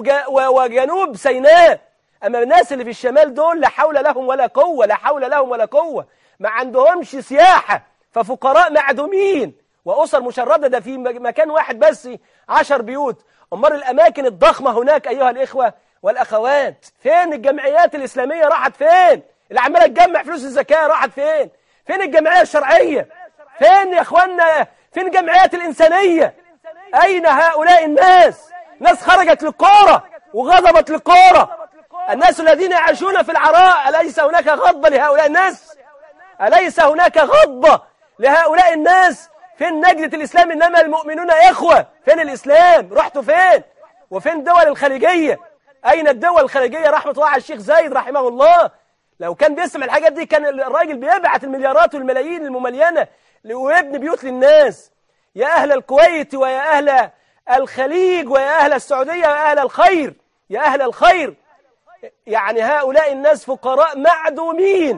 وجنوب سيناء. أما الناس اللي في الشمال دول لا حول لهم ولا قوة، لا حول لهم ولا قوة، ما عندهمش سياحة، ففقراء معدومين وأسر مشردة. ده في مكان واحد بس 10 بيوت. أمر الأماكن الضخمة هناك أيها الإخوة والأخوات. فين الجمعيات الإسلامية؟ راحت فين؟ اللي عمالة تجمع فلوس الزكاة راحت فين؟ فين الجمعية الشرعية؟ فين يا إخواننا؟ فين الجمعيات الإنسانية؟ أين هؤلاء الناس؟ ناس خرجت للكورة وغضبت للكورة. الناس الذين يعيشون في العراء، أليس هناك غضبة لهؤلاء الناس؟ أليس هناك غضبة لهؤلاء الناس؟ فين نجدة الإسلام؟ إنما المؤمنون إخوة. فين الإسلام؟ رحتوا فين؟ وفين دول الخليجية؟ أين الدول الخليجية؟ رحمة الله على الشيخ زايد رحمه الله، لو كان بيسمع الحاجات دي كان الراجل بيبعت المليارات والملايين المملينة ويبني بيوت للناس. يا أهل الكويت ويا أهل الخليج ويا أهل السعودية ويا أهل الخير، يا أهل الخير، يعني هؤلاء الناس فقراء معدومين.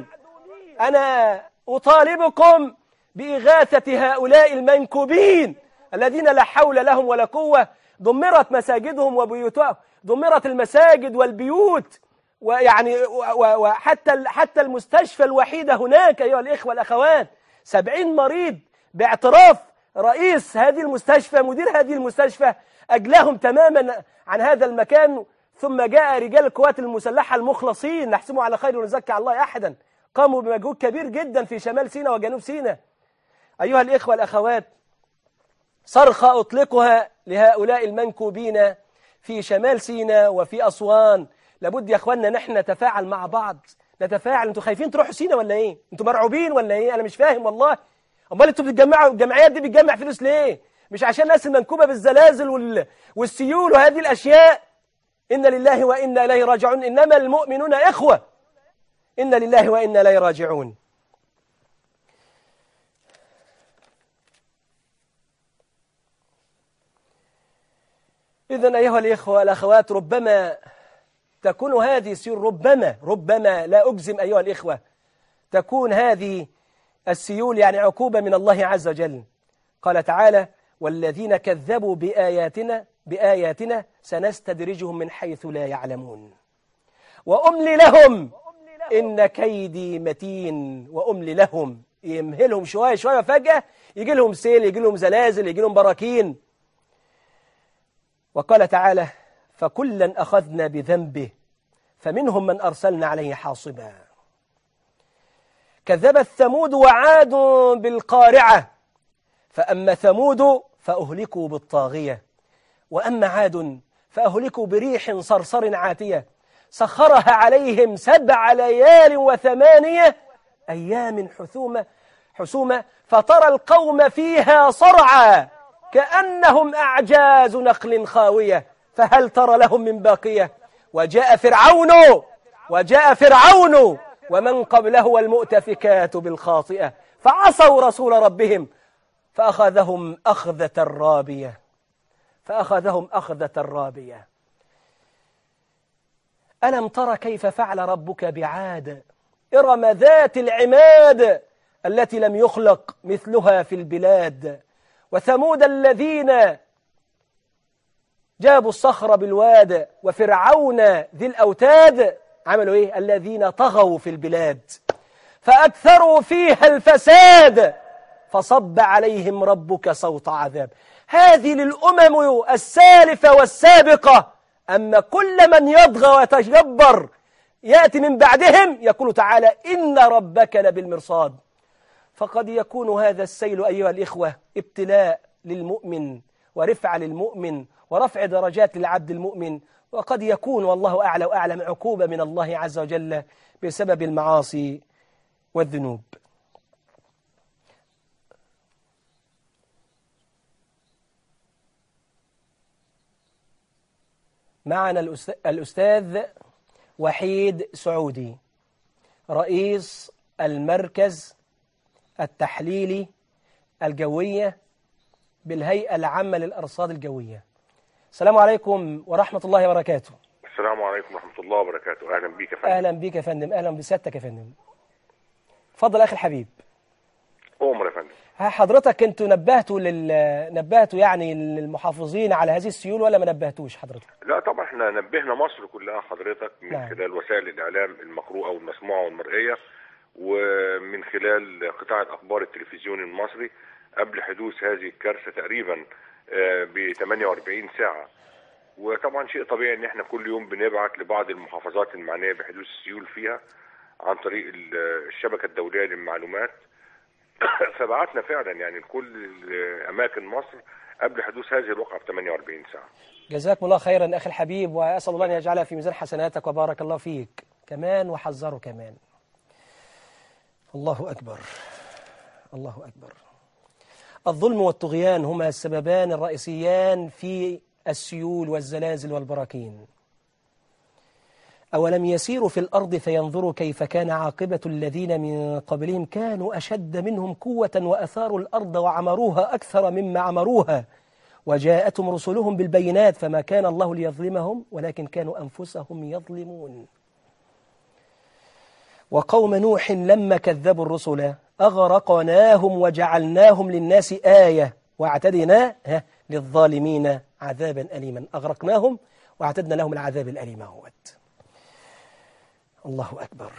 أنا أطالبكم بإغاثة هؤلاء المنكوبين الذين لا حول لهم ولا قوة. دمرت مساجدهم وبيوتهم، دمرت المساجد والبيوت، ويعني وحتى المستشفى الوحيدة هناك أيها الإخوة والأخوات 70 مريض باعتراف رئيس هذه المستشفى، مدير هذه المستشفى، أجلاهم تماما عن هذا المكان. ثم جاء رجال القوات المسلحة المخلصين، نحسبهم على خير ونزكي على الله أحدا، قاموا بمجهود كبير جدا في شمال سيناء وجنوب سيناء. أيها الإخوة والأخوات، صرخة أطلقها لهؤلاء المنكوبين في شمال سيناء وفي أسوان. لابد يا أخواننا نحن نتفاعل مع بعض، نتفاعل. أنتوا خايفين تروحوا سيناء ولا إيه؟ أنتوا مرعوبين ولا إيه؟ أنا مش فاهم والله. أمال أنتوا بتجمعوا الجمعيات دي بتجمع فلوس ليه؟ مش عشان الناس المنكوبة بالزلازل والسيول وهذه الأشياء؟ إن لله وإنا إليه راجعون. إنما المؤمنون إخوة. إن لله وإنا إليه راجعون. إذن أيها الإخوة والأخوات، ربما تكون هذه السيول، ربما لا أجزم أيها الإخوة، تكون هذه السيول يعني عقوبة من الله عز وجل. قال تعالى: والذين كذبوا بآياتنا سنستدرجهم من حيث لا يعلمون وأملي لهم إن كيدي متين وأملي لهم. يمهلهم شوية شوية، فجأة يجي لهم سيل، يجي لهم زلازل، يجي لهم براكين. وقال تعالى: فكلا أخذنا بذنبه فمنهم من أرسلنا عليه حاصبا. كذبت ثمود وعاد بالقارعة، فأما ثمود فأهلكوا بالطاغية، وأما عاد فأهلكوا بريح صرصر عاتية سخرها عليهم 7 ليال و8 أيام حسومة فترى القوم فيها صرعى كأنهم أعجاز نخل خاوية فهل ترى لهم من باقية. وجاء فرعون ومن قبله والمؤتفكات بالخاطئة فعصوا رسول ربهم فأخذهم أخذة رابية. ألم تر كيف فعل ربك بعاد إرم ذات العماد التي لم يخلق مثلها في البلاد. وثمود الذين جابوا الصخر بالواد. وفرعون ذي الأوتاد عملوا إيه؟ الذين طغوا في البلاد فأكثروا فيها الفساد فصب عليهم ربك صوت عذاب. هذه للأمم السالفة والسابقة. أما كل من يطغى ويتجبر يأتي من بعدهم يقول تعالى: إن ربك لبالمرصاد. فقد يكون هذا السيل أيها الإخوة ابتلاء للمؤمن ورفع للمؤمن ورفع درجات للعبد المؤمن، وقد يكون والله أعلى وأعلم عقوبة من الله عز وجل بسبب المعاصي والذنوب. معنا الأستاذ وحيد سعودي، رئيس المركز التحليلي الجوية بالهيئة العامة للأرصاد الجوية. السلام عليكم ورحمة الله وبركاته. السلام عليكم ورحمة الله وبركاته. أهلا بك يا فندم. أهلا بك يا فندم. أهلا بسيادتك يا فندم. اتفضل أخي الحبيب. أمر يا فندم. حضرتك انتوا نبهتوا يعني للمحافظين على هذه السيول ولا ما نبهتوش حضرتك؟ لا طبعا احنا نبهنا مصر كلها حضرتك من نعم. خلال وسائل الإعلام المقروءة والمسموعة والمرئية، ومن خلال قطاع الأخبار التلفزيوني المصري قبل حدوث هذه الكارثة تقريبا ب 48 ساعة. وطبعا شيء طبيعي ان احنا كل يوم بنبعت لبعض المحافظات المعنية بحدوث السيول فيها عن طريق الشبكة الدولية للمعلومات. فبعتنا فعلا يعني لكل أماكن مصر قبل حدوث هذه الوقعة ب 48 ساعة. جزاكم الله خيرا أخي الحبيب، وأسأل الله أن يجعلها في ميزان حسناتك وبارك الله فيك كمان وحذره كمان. الله أكبر الله أكبر. الظلم والطغيان هما السببان الرئيسيان في السيول والزلازل والبراكين. أولم يسيروا في الأرض فينظروا كيف كان عاقبة الذين من قبلهم كانوا أشد منهم قوة وأثاروا الأرض وعمروها أكثر مما عمروها وجاءتهم رسلهم بالبينات فما كان الله ليظلمهم ولكن كانوا أنفسهم يظلمون. وقوم نوح لما كذبوا الرسل أغرقناهم وجعلناهم للناس آية واعتدنا للظالمين عذابا أليما. أغرقناهم واعتدنا لهم العذاب الأليم. الله أكبر.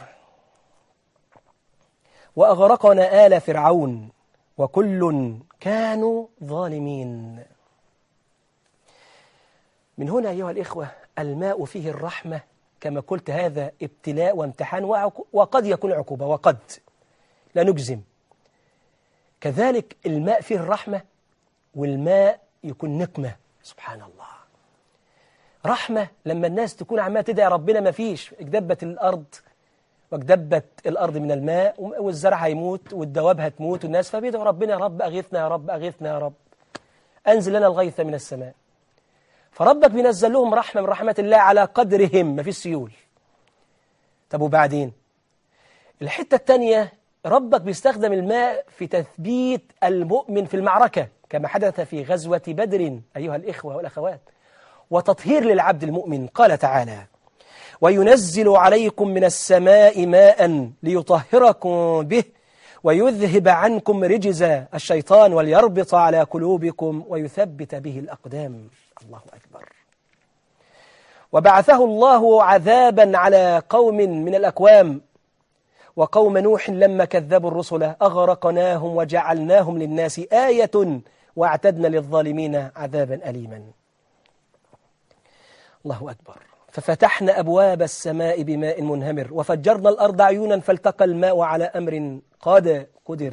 وأغرقنا آل فرعون وكل كانوا ظالمين. من هنا أيها الإخوة الماء فيه الرحمة كما قلت، هذا ابتلاء وامتحان وقد يكون عقوبة وقد لا نجزم. كذلك الماء فيه الرحمة والماء يكون نقمة. سبحان الله. رحمة لما الناس تكون عمالة تدعي ربنا ما فيش، اكدبت الأرض من الماء والزرع هيموت والدواب هتموت والناس فبيدعوا ربنا: يا رب أغيثنا يا رب أغيثنا يا رب أنزل لنا الغيث من السماء. فربك بينزل لهم رحمة من رحمة الله على قدرهم، ما فيش سيول. طب وبعدين الحتة الثانية ربك بيستخدم الماء في تثبيت المؤمن في المعركة كما حدث في غزوة بدر أيها الإخوة والأخوات، وتطهير للعبد المؤمن. قال تعالى: وينزل عليكم من السماء ماء ليطهركم به ويذهب عنكم رجز الشيطان وليربط على قلوبكم ويثبت به الأقدام. الله أكبر. وبعثه الله عذابا على قوم من الأكوام وقوم نوح لما كذبوا الرسل أغرقناهم وجعلناهم للناس آية واعتدنا للظالمين عذابا أليما. الله أكبر. ففتحنا أبواب السماء بماء منهمر وفجرنا الأرض عيونا فالتقى الماء على أمر قدر.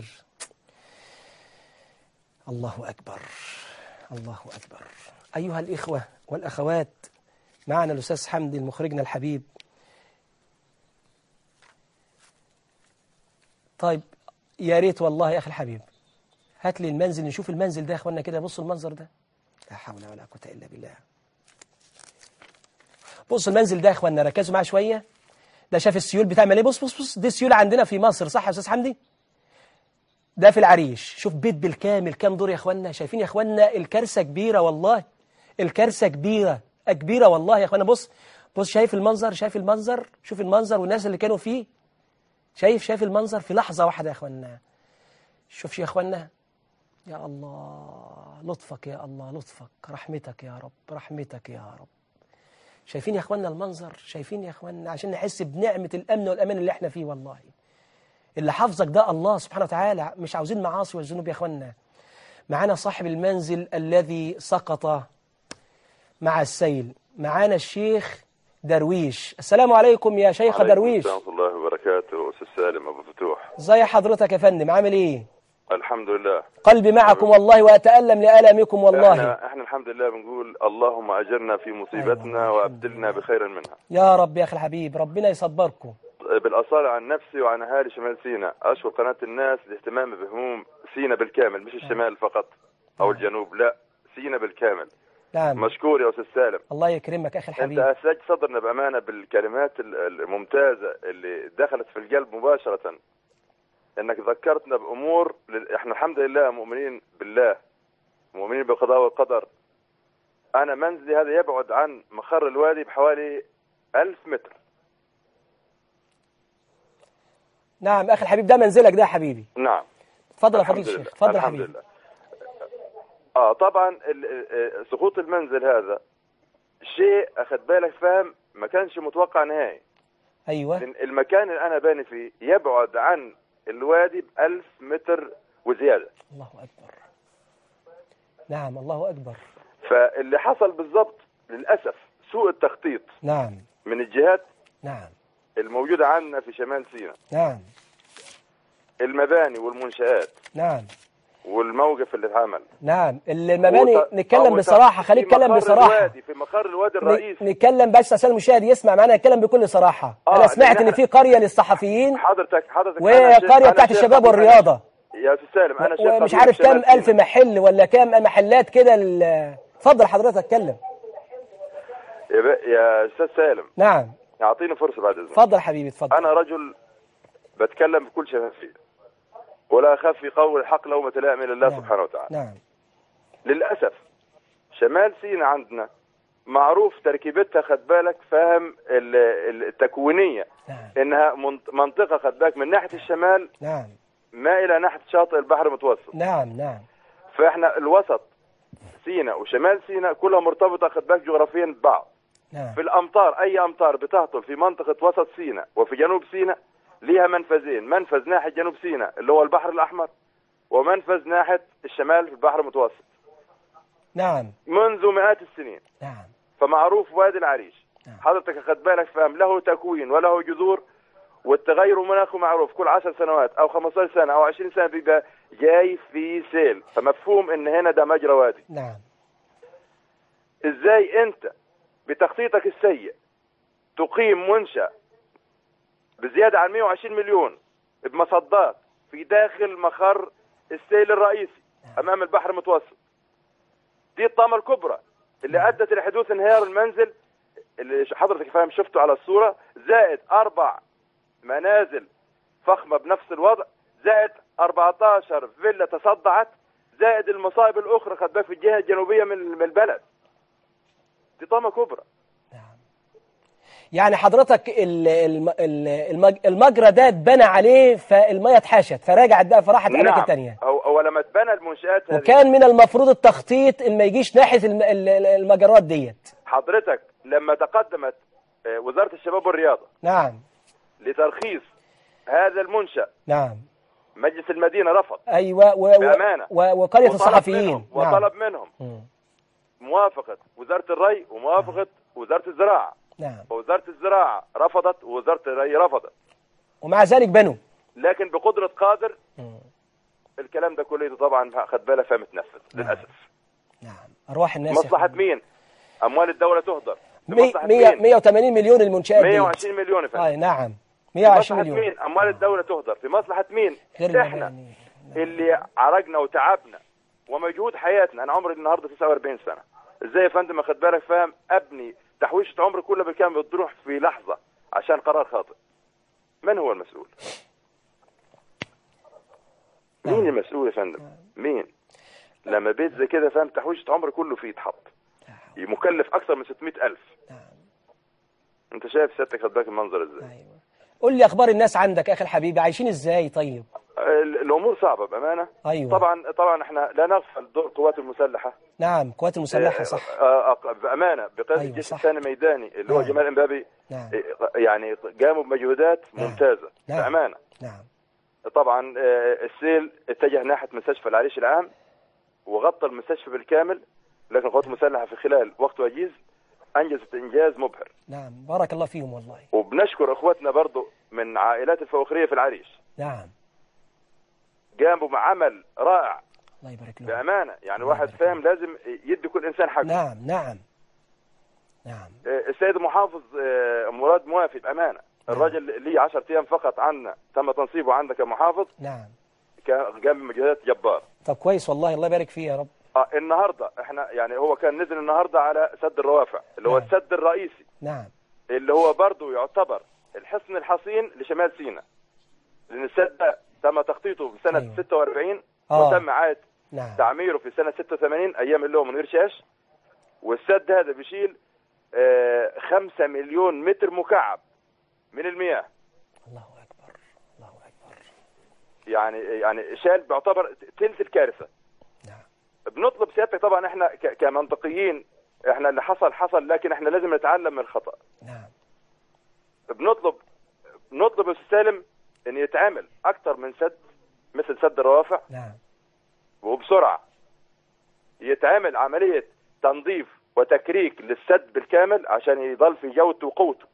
الله أكبر. الله أكبر. أيها الإخوة والأخوات، معنا الأستاذ حمدي المخرجنا الحبيب. طيب يا ريت والله يا أخي الحبيب هات لي المنزل نشوف المنزل ده يا أخوانا كده. بصوا المنظر ده، لا حول ولا قوة إلا بالله. بصوا المنزل ده يا أخوانا، ركزوا معاه شوية. ده شاف السيول بتعمل إيه؟ بص دي السيول عندنا في مصر، صح يا أستاذ حمدي؟ ده في العريش. شوف بيت بالكامل كام دور يا أخوانا. شايفين يا أخوانا الكارثة كبيرة والله، الكارثة كبيرة والله يا أخوانا. بص شايف المنظر، شوف المنظر والناس اللي كانوا فيه. شايف المنظر في لحظة واحدة يا أخوانا. شوف يا أخوانا، يا الله لطفك، يا الله لطفك، رحمتك يا رب، رحمتك يا رب. شايفين يا أخوانا المنظر؟ شايفين يا أخوانا؟ عشان نحس بنعمة الأمن والأمان اللي احنا فيه والله. اللي حافظك ده الله سبحانه وتعالى، مش عاوزين معاصي والذنوب يا أخوانا. معانا صاحب المنزل الذي سقط مع السيل، معانا الشيخ درويش. السلام عليكم يا شيخ درويش. ورحمة الله وبركاته. أستاذ سالم أبو فتوح، ازي حضرتك يا فندم؟ عامل ايه؟ الحمد لله. قلبي معكم والله وأتألم لآلامكم والله. احنا الحمد لله بنقول اللهم أجرنا في مصيبتنا وأبدلنا بخير منها يا رب. يا أخي الحبيب ربنا يصبركم. بالأصالة عن نفسي وعن أهالي شمال سيناء أشكر قناة الناس لاهتمام بهموم سيناء بالكامل، مش الشمال فقط أو الجنوب، لا سيناء بالكامل. نعم. مشكور يا أستاذ سالم. الله يكرمك أخي الحبيب. أنت أسلجت صدرنا بأمانة بالكلمات الممتازة اللي دخلت في القلب مباشرة، انك ذكرتنا بامور احنا الحمد لله مؤمنين بالله، مؤمنين بالقضاء والقدر. انا منزلي هذا يبعد عن مخر الوادي بحوالي 1000 متر. نعم اخي الحبيب، ده منزلك ده يا حبيبي. نعم. اتفضل يا فضيلة الشيخ، اتفضل يا حبيبي. الحمد لله. طبعا سقوط المنزل هذا شيء اخذ بالك فاهم ما كانش متوقع نهائي. ايوه. المكان اللي انا باني فيه يبعد عن الوادي ب1000 متر وزيادة. الله أكبر. نعم الله أكبر. فاللي حصل بالضبط للأسف سوء التخطيط. نعم. من الجهات. نعم. الموجودة عندنا في شمال سيناء. نعم. المباني والمنشآت. نعم. والموقف اللي اتعمل. نعم. المباني نتكلم بصراحة، خليك تكلم بصراحة. في مقر الوادي الرئيسي. نتكلم بس عشان المشاهد يسمع معنا، نتكلم بكل صراحة. أنا سمعت إن في قرية للصحفيين. حضرتك وقرية بتاعت الشباب والرياضة. يا أستاذ سالم أنا شايف مش عارف كام ألف محل ولا كام محلات كده. اتفضل حضرتك اتكلم. يا أستاذ سالم. نعم. أعطيني فرصة بعد إذنك. اتفضل حبيبي اتفضل. أنا رجل بتكلم بكل شفافية ولا أخاف في قول الحق لومة لائم إلا الله سبحانه وتعالى. نعم. للأسف شمال سيناء عندنا معروف تركيبتها، خد بالك فاهم التكوينية. نعم. إنها منطقة خد بالك من ناحية الشمال. نعم. مائلة ناحية شاطئ البحر المتوسط. نعم. نعم. فإحنا الوسط سيناء وشمال سيناء كلها مرتبطة خد بالك جغرافيا ببعض. نعم. في الأمطار أي أمطار بتهطل في منطقة وسط سيناء وفي جنوب سيناء ليها منفذين، منفذ ناحية جنوب سيناء اللي هو البحر الأحمر، ومنفذ ناحية الشمال في البحر المتوسط. نعم. منذ مئات السنين. نعم. فمعروف وادي العريش. نعم. حضرتك خد بالك فاهم له تكوين وله جذور، والتغير مناخه معروف كل 10 سنوات أو 15 سنة أو 20 سنة بيبقى جاي في سيل، فمفهوم إن هنا ده مجرى وادي. نعم. إزاي أنت بتخطيطك السيء تقيم منشأ بزيادة عن 120 مليون بمصدات في داخل مخر السيل الرئيسي أمام البحر المتوسط؟ دي الطامة الكبرى اللي أدت لحدوث انهيار المنزل اللي حضرتك فاهم شفته على الصورة، زائد 4 منازل فخمة بنفس الوضع، زائد 14 فيلا تصدعت، زائد المصائب الأخرى خد بالك في الجهة الجنوبية من البلد. دي طامة كبرى. يعني حضرتك المجرى ده اتبنى عليه فالميه اتحاشت فرجعت بقى فراحت اماكن ثانيه. هو لما اتبنى المنشآت هذه وكان من المفروض التخطيط ان ما يجيش ناحيه المجرات ديت. حضرتك لما تقدمت وزارة الشباب والرياضة نعم لترخيص هذا المنشأ نعم. مجلس المدينة رفض. أيوة بأمانة. وقرية الصحفيين. وطلب منهم موافقة وزارة الري وموافقة وزارة الزراعة. نعم. ووزارة الزراعة رفضت ووزارة الري رفضت. ومع ذلك بنوا. لكن بقدرة قادر الكلام ده كله طبعا خد بالك فمتنفذ للأسف. نعم. أرواح الناس. مصلحة مين؟ أموال الدولة تهدر. 180 مليون المنشآت دي. 120 مليون يا فندم. نعم. 120 مليون. مليون. مين؟ أموال الدولة تهدر في مصلحة مين؟ إحنا نعم. اللي عرجنا وتعبنا ومجهود حياتنا. أنا عمري النهارده 49 سنة. إزاي يا فندم أخد بالك فاهم أبني تحويشة عمري كله بالكامل بتروح في لحظة عشان قرار خاطئ؟ من هو المسؤول؟ مين المسؤول يا فندم؟ مين؟ لما بيت زي كده فاهم تحويشة عمري كله فيه يتحط مكلف أكثر من 600,000. أنت شايف سيادتك خد بالك المنظر إزاي؟ أيوة. قول لي أخبار الناس عندك أخي الحبيبي، عايشين إزاي طيب؟ الأمور صعبة بأمانة. أيوة. طبعا إحنا لا نغفل دور القوات المسلحة. نعم القوات المسلحة صح. بأمانة بقيادة أيوة الجيش صح. الثاني ميداني اللي هو جمال إمبابي. نعم. يعني قاموا بمجهودات ممتازة. نعم. بأمانة. نعم. طبعا السيل اتجه ناحية مستشفى العريش العام وغطى المستشفى بالكامل، لكن القوات المسلحة في خلال وقت وجيز أنجزت إنجاز مبهر. نعم بارك الله فيهم والله. وبنشكر إخواتنا برضو من عائلات الفوخرية في العريش. نعم. قاموا بعمل رائع. الله يبارك لهم. بأمانة يعني واحد فاهم لازم يدي كل إنسان حقه. نعم نعم نعم. السيد المحافظ مراد موافي بأمانة. الراجل ليه 10 أيام فقط عنا تم تنصيبه عندك كمحافظ. نعم. قام بمجهودات جبار. طب كويس والله الله يبارك فيه يا رب. النهارده احنا يعني هو كان نزل النهارده على سد الروافع اللي هو السد الرئيسي. نعم. اللي هو برضه يعتبر الحصن الحصين لشمال سيناء. لأن السد ده تم تخطيطه في سنة 46 وتم إعادة تعميره في سنة 86 أيام اللي هو منير شاش. والسد هذا بيشيل 5 مليون متر مكعب من المياه. الله أكبر الله أكبر. يعني شال بيعتبر ثلث الكارثة. بنطلب سيادتك طبعا احنا كمنطقيين احنا اللي حصل لكن احنا لازم نتعلم من الخطأ. نعم. بنطلب يا سالم ان يتعمل اكتر من سد مثل سد الروافع. نعم. وبسرعة يتعمل عملية تنظيف وتكريك للسد بالكامل عشان يضل في جودته وقوته.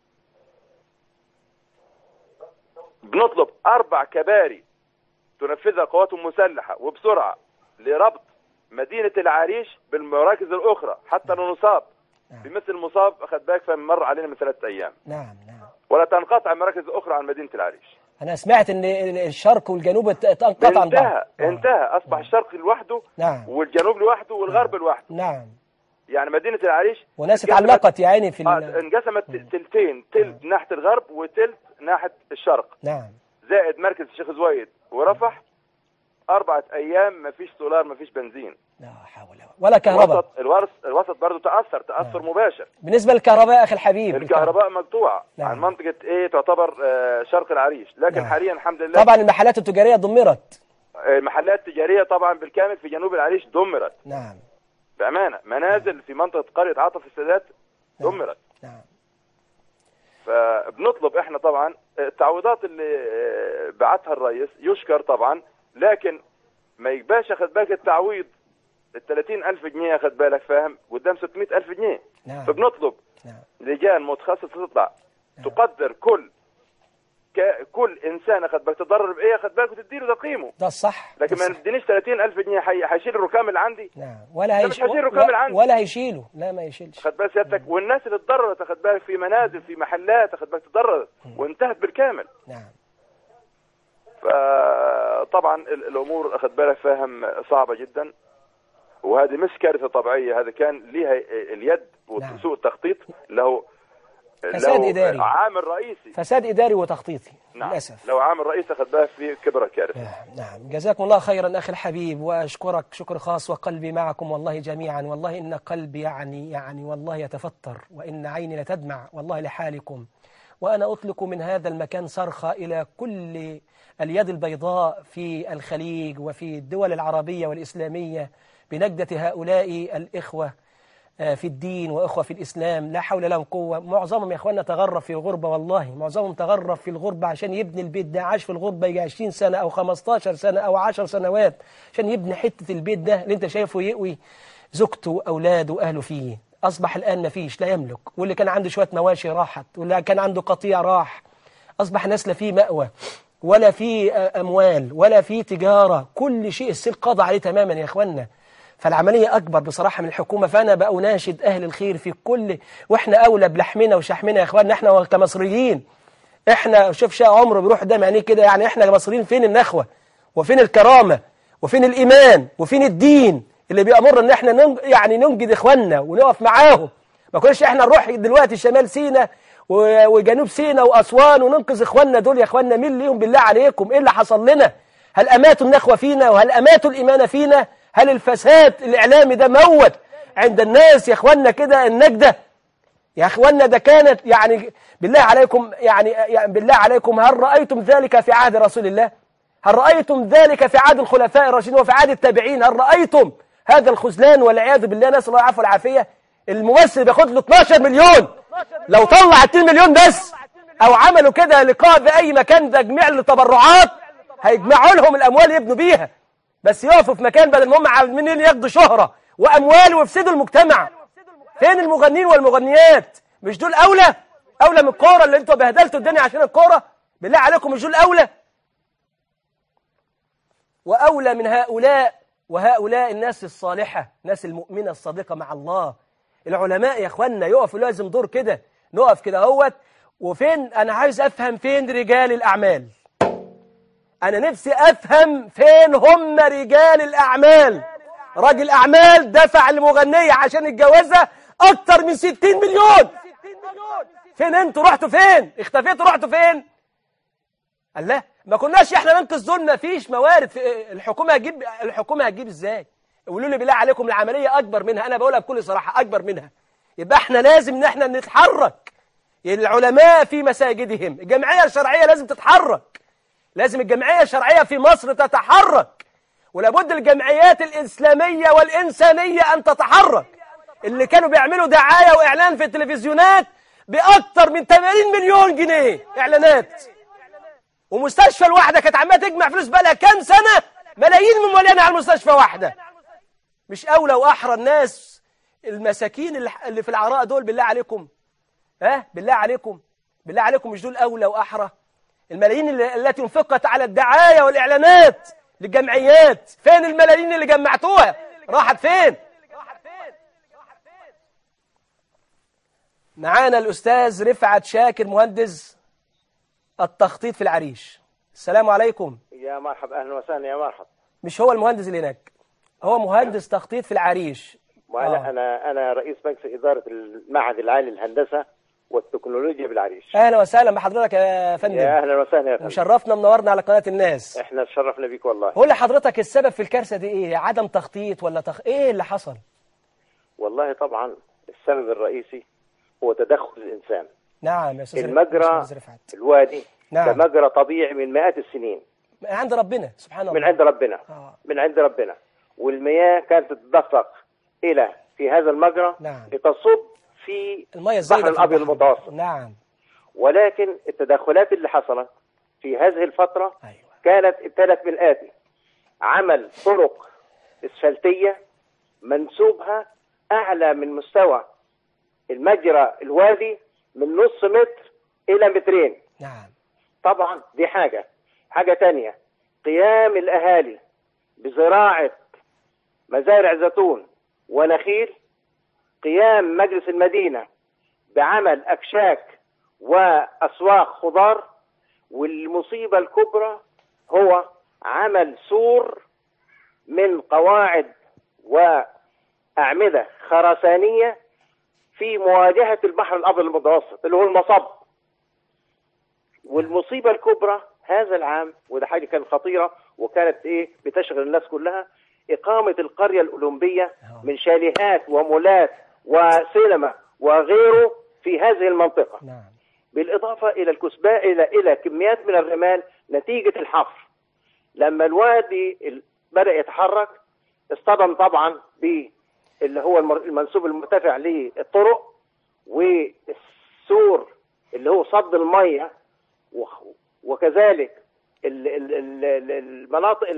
بنطلب 4 كباري تنفذها القوات المسلحة وبسرعة لربط مدينة العريش بالمراكز الأخرى حتى لو نصاب بمثل مصاب أخذ بالك فمر علينا من 3 أيام. نعم نعم. ولا تنقطع المراكز الأخرى عن مدينة العريش. أنا سمعت إن الشرق والجنوب انقطع عن بعض. انتهى أصبح الشرق لوحده. نعم. والجنوب لوحده والغرب لوحده. نعم. يعني مدينة العريش وناس اتعلقت يا عيني في انقسمت تلتين، تلت ناحية الغرب وتلت ناحية الشرق. نعم. زائد مركز الشيخ زويد ورفح 4 أيام ما فيش سولار ما فيش بنزين. لا حول ولا كهرباء. الوسط برضه تأثر مباشر. بالنسبة للكهرباء أخي الحبيب الكهرباء مقطوعة عن منطقة تعتبر شرق العريش. لكن حاليا الحمد لله طبعا المحلات التجارية دمرت. المحلات التجارية طبعا بالكامل في جنوب العريش دمرت. نعم. بأمانة منازل في منطقة قرية عاطف السادات دمرت. نعم. فبنطلب احنا طبعا التعويضات اللي بعتها الرئيس يشكر طبعا، لكن ما يبقاش اخد بالك التعويض 30,000 جنيه اخد بالك فاهم قدام 600,000 جنيه. نعم. فبنطلب لجان متخصصة تطلع تقدر كل انسان اخد بالك تضرر بايه اخد بالك وتديله تقييمه. ده الصح. لكن ما ندينيش 30,000 جنيه هيشيل الركام اللي عندي. نعم. ولا هيشيله. لا ما يشيلش. اخد بالك سيادتك. والناس اللي اتضررت اخد بالك في منازل في محلات اخد بالك تضررت وانتهت بالكامل. نعم. فطبعا الامور اخد بالك فاهم صعبة جدا. وهذه مش كارثة طبيعية، هذا كان ليها اليد وسوء التخطيط له فساد إداري عامل رئيسي. فساد إداري وتخطيطي. نعم. للأسف لو عامل رئيسي أخذ بالك في كبر الكارثة. نعم. جزاكم الله خيرا أخي الحبيب وأشكرك شكر خاص وقلبي معكم والله جميعا. والله إن قلبي يعني والله يتفطر وإن عيني لتدمع والله لحالكم. وأنا أطلق من هذا المكان صرخة إلى كل اليد البيضاء في الخليج وفي الدول العربية والإسلامية بنجدة هؤلاء الإخوة في الدين وإخوة في الإسلام لا حول لهم قوة. معظمهم يا إخواننا تغرب في الغربة، والله معظمهم تغرب في الغربة عشان يبني البيت ده. عاش في الغربة يجي 20 سنة أو 15 سنة أو 10 سنوات عشان يبني حتة البيت ده اللي أنت شايفه يقوي زوجته وأولاده وأهله فيه. أصبح الآن ما فيش، لا يملك، واللي كان عنده شوية مواشي راحت، واللي كان عنده قطيع راح. أصبح الناس لا فيه مأوى ولا فيه أموال ولا فيه تجارة، كل شيء السيل قضى عليه تماما يا إخواننا. فالعملية أكبر بصراحة من الحكومة. فأنا بقى أناشد أهل الخير في كل، وإحنا أولى بلحمنا وشحمنا يا إخواننا، إحنا كمصريين. إحنا شوف شاء عمره بيروح قدام عينيه كده، يعني إحنا كمصريين فين النخوة وفين الكرامة وفين الإيمان وفين الدين اللي بيأمر إن إحنا ننجد إخواننا ونقف معاهم. ما كناش إحنا نروح دلوقتي شمال سيناء وجنوب سيناء وأسوان وننقذ إخواننا دول. يا إخواننا مين ليهم بالله عليكم؟ إيه اللي حصل لنا؟ هل أماتوا النخوة فينا؟ وهل أماتوا الإيمان فينا؟ هل الفساد الإعلامي ده موت عند الناس يا إخواننا كده النجدة؟ يا إخواننا ده كانت يعني بالله عليكم، يعني بالله عليكم، هل رأيتم ذلك في عهد رسول الله؟ هل رأيتم ذلك في عهد الخلفاء الراشدين وفي عهد التابعين؟ هل رأيتم هذا الخذلان والعياذ بالله؟ نسأل الله العفو والعافية. الممثل بياخد له 12 مليون، لو طلع 2 مليون بس أو عملوا كده لقاء في أي مكان تجميع للتبرعات هيجمعوا لهم الأموال يبنوا بيها، بس يقفوا في مكان بدل ما هم عاملين ياخدوا شهرة وأموال ويفسدوا المجتمع. فين المغنيين والمغنيات؟ مش دول أولى من الكورة اللي انتوا بهدلتوا الدنيا عشان الكورة؟ بالله عليكم مش دول أولى؟ وأولى من هؤلاء وهؤلاء الناس الصالحة، الناس المؤمنة الصادقة مع الله. العلماء يا اخوانا يقفوا لازم دور كده، نقف كده اهوت. وفين انا عايز افهم فين رجال الاعمال؟ انا نفسي افهم فين هم رجال الاعمال. راجل اعمال دفع المغنية عشان يتجوزها اكتر من 60 مليون. فين انتوا؟ رحتوا فين؟ اختفيتوا؟ رحتوا فين؟ الله، ما كناش احنا ننقذ دول؟ ما فيش موارد. في الحكومة هتجيب ازاي؟ قولوا لي بالله عليكم، العملية أكبر منها، أنا بقولها بكل صراحة أكبر منها. يبقى احنا لازم ان احنا نتحرك. العلماء في مساجدهم، الجمعية الشرعية لازم تتحرك، لازم الجمعية الشرعية في مصر تتحرك، ولابد الجمعيات الإسلامية والإنسانية أن تتحرك. اللي كانوا بيعملوا دعاية وإعلان في التلفزيونات بأكتر من 80 مليون جنيه إعلانات، ومستشفى الواحدة كانت عمالة تجمع فلوس بقالها كام سنة، ملايين من مليانة على المستشفى واحدة. مش أولى وأحرى الناس المساكين اللي في العراء دول؟ بالله عليكم، بالله عليكم، بالله عليكم، مش دول أولى وأحرى؟ الملايين التي انفقت على الدعاية والإعلانات للجمعيات، فين الملايين اللي جمعتوها؟ راحت فين؟ معانا الأستاذ رفعت شاكر، مهندس التخطيط في العريش. السلام عليكم. يا مرحبا، أهلا وسهلا. يا مرحبا. مش هو المهندس اللي هناك؟ هو مهندس تخطيط في العريش. أنا رئيس مجلس إدارة المعهد العالي للهندسة والتكنولوجيا بالعريش. أهلا وسهلا بحضرتك يا فندم. يا أهلا وسهلا يا فندم. مشرفنا منورنا على قناة الناس. إحنا تشرفنا بيك والله. قول لحضرتك السبب في الكارثة دي إيه؟ عدم تخطيط ولا إيه اللي حصل؟ والله طبعا السبب الرئيسي هو تدخل الإنسان. نعم يا أستاذ. المجرى الوادي نعم. ده مجرى طبيعي من مئات السنين، من عند ربنا سبحانه من عند ربنا. من عند ربنا. والمياه كانت تتدفق إلى في هذا المجرى. نعم. لتصب في البحر الأبيض المتوسط. نعم. ولكن التدخلات اللي حصلت في هذه الفترة كانت ابتدت بالآتي: عمل طرق اسفلتية منسوبها أعلى من مستوى المجرى الوادي من نص متر إلى مترين. نعم. طبعا دي حاجة تانية، قيام الأهالي بزراعة مزارع زيتون ونخيل، قيام مجلس المدينة بعمل أكشاك وأسواق خضار، والمصيبة الكبرى هو عمل سور من قواعد وأعمدة خرسانية في مواجهة البحر الأبيض المتوسط اللي هو المصب. والمصيبة الكبرى هذا العام، وده حاجة كانت خطيرة وكانت بتشغل الناس كلها، إقامة القرية الأولمبية من شاليهات ومولات وسينما وغيره في هذه المنطقة. نعم. بالإضافة إلى الكثباء إلى كميات من الرمال نتيجة الحفر. لما الوادي بدأ يتحرك اصطدم طبعا اللي هو المنسوب المرتفع للطرق، والسور اللي هو صد الميه، وكذلك المناطق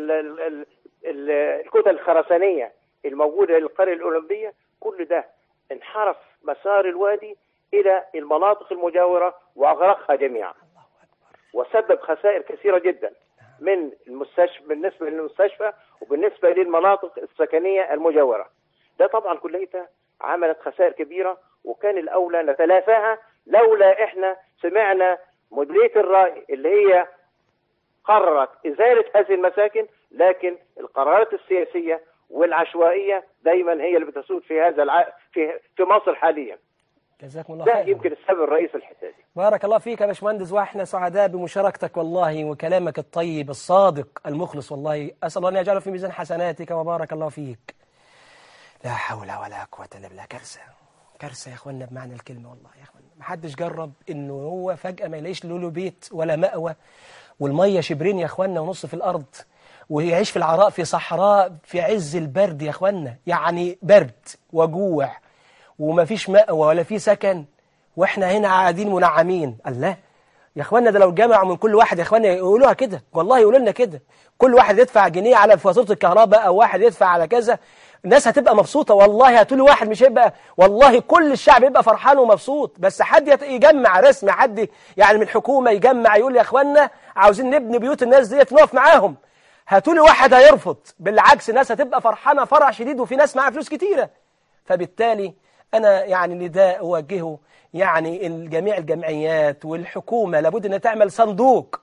الكتل الخرسانيه الموجوده للقريه الاولمبيه، كل ده انحرف مسار الوادي الى المناطق المجاوره واغرقها جميعا، وسبب خسائر كثيره جدا من المستشفى، بالنسبه للمستشفى وبالنسبه للمناطق السكنيه المجاوره. ده طبعا كليتها عملت خسائر كبيره، وكان الاولى نتلافاها لولا احنا سمعنا مديريه الري اللي هي قررت ازاله هذه المساكن، لكن القرارات السياسيه والعشوائيه دايما هي اللي بتسود في هذا في مصر حاليا. جزاكم الله ده خير. يمكن السبب الرئيسي الحساسي. بارك الله فيك يا باشمهندس، واحنا سعداء بمشاركتك والله، وكلامك الطيب الصادق المخلص، والله اسال الله ان يجعله في ميزان حسناتك، وبارك الله فيك. لا حول ولا قوه الا بالله. كارثه كارثه يا اخوانا بمعنى الكلمه، والله يا اخوانا ما حدش جرب انه هو فجاه ما يلاقيش له بيت ولا مأوى، والميه شبرين يا اخوانا ونص في الارض، ويعيش في العراء في صحراء في عز البرد يا اخوانا، يعني برد وجوع وما فيش مأوى ولا في سكن، واحنا هنا قاعدين منعمين. الله يا اخوانا، ده لو جمعوا من كل واحد يا اخوانا يقولوها كده، والله يقولوا لنا كده، كل واحد يدفع جنيه على فاتوره الكهرباء او واحد يدفع على كذا، الناس هتبقى مبسوطه والله. هاتوا لي واحد مش هيبقى، والله كل الشعب يبقى فرحان ومبسوط، بس حد يجمع رسمي، حد يعني من الحكومه يجمع يقول يا اخوانا عاوزين نبني بيوت الناس ديت نقف معاهم. هاتوا لي واحد هيرفض، بالعكس الناس هتبقى فرحانه فرح شديد، وفي ناس معاها فلوس كتيره. فبالتالي أنا يعني نداء أوجهه يعني جميع الجمعيات والحكومة لابد أن تعمل صندوق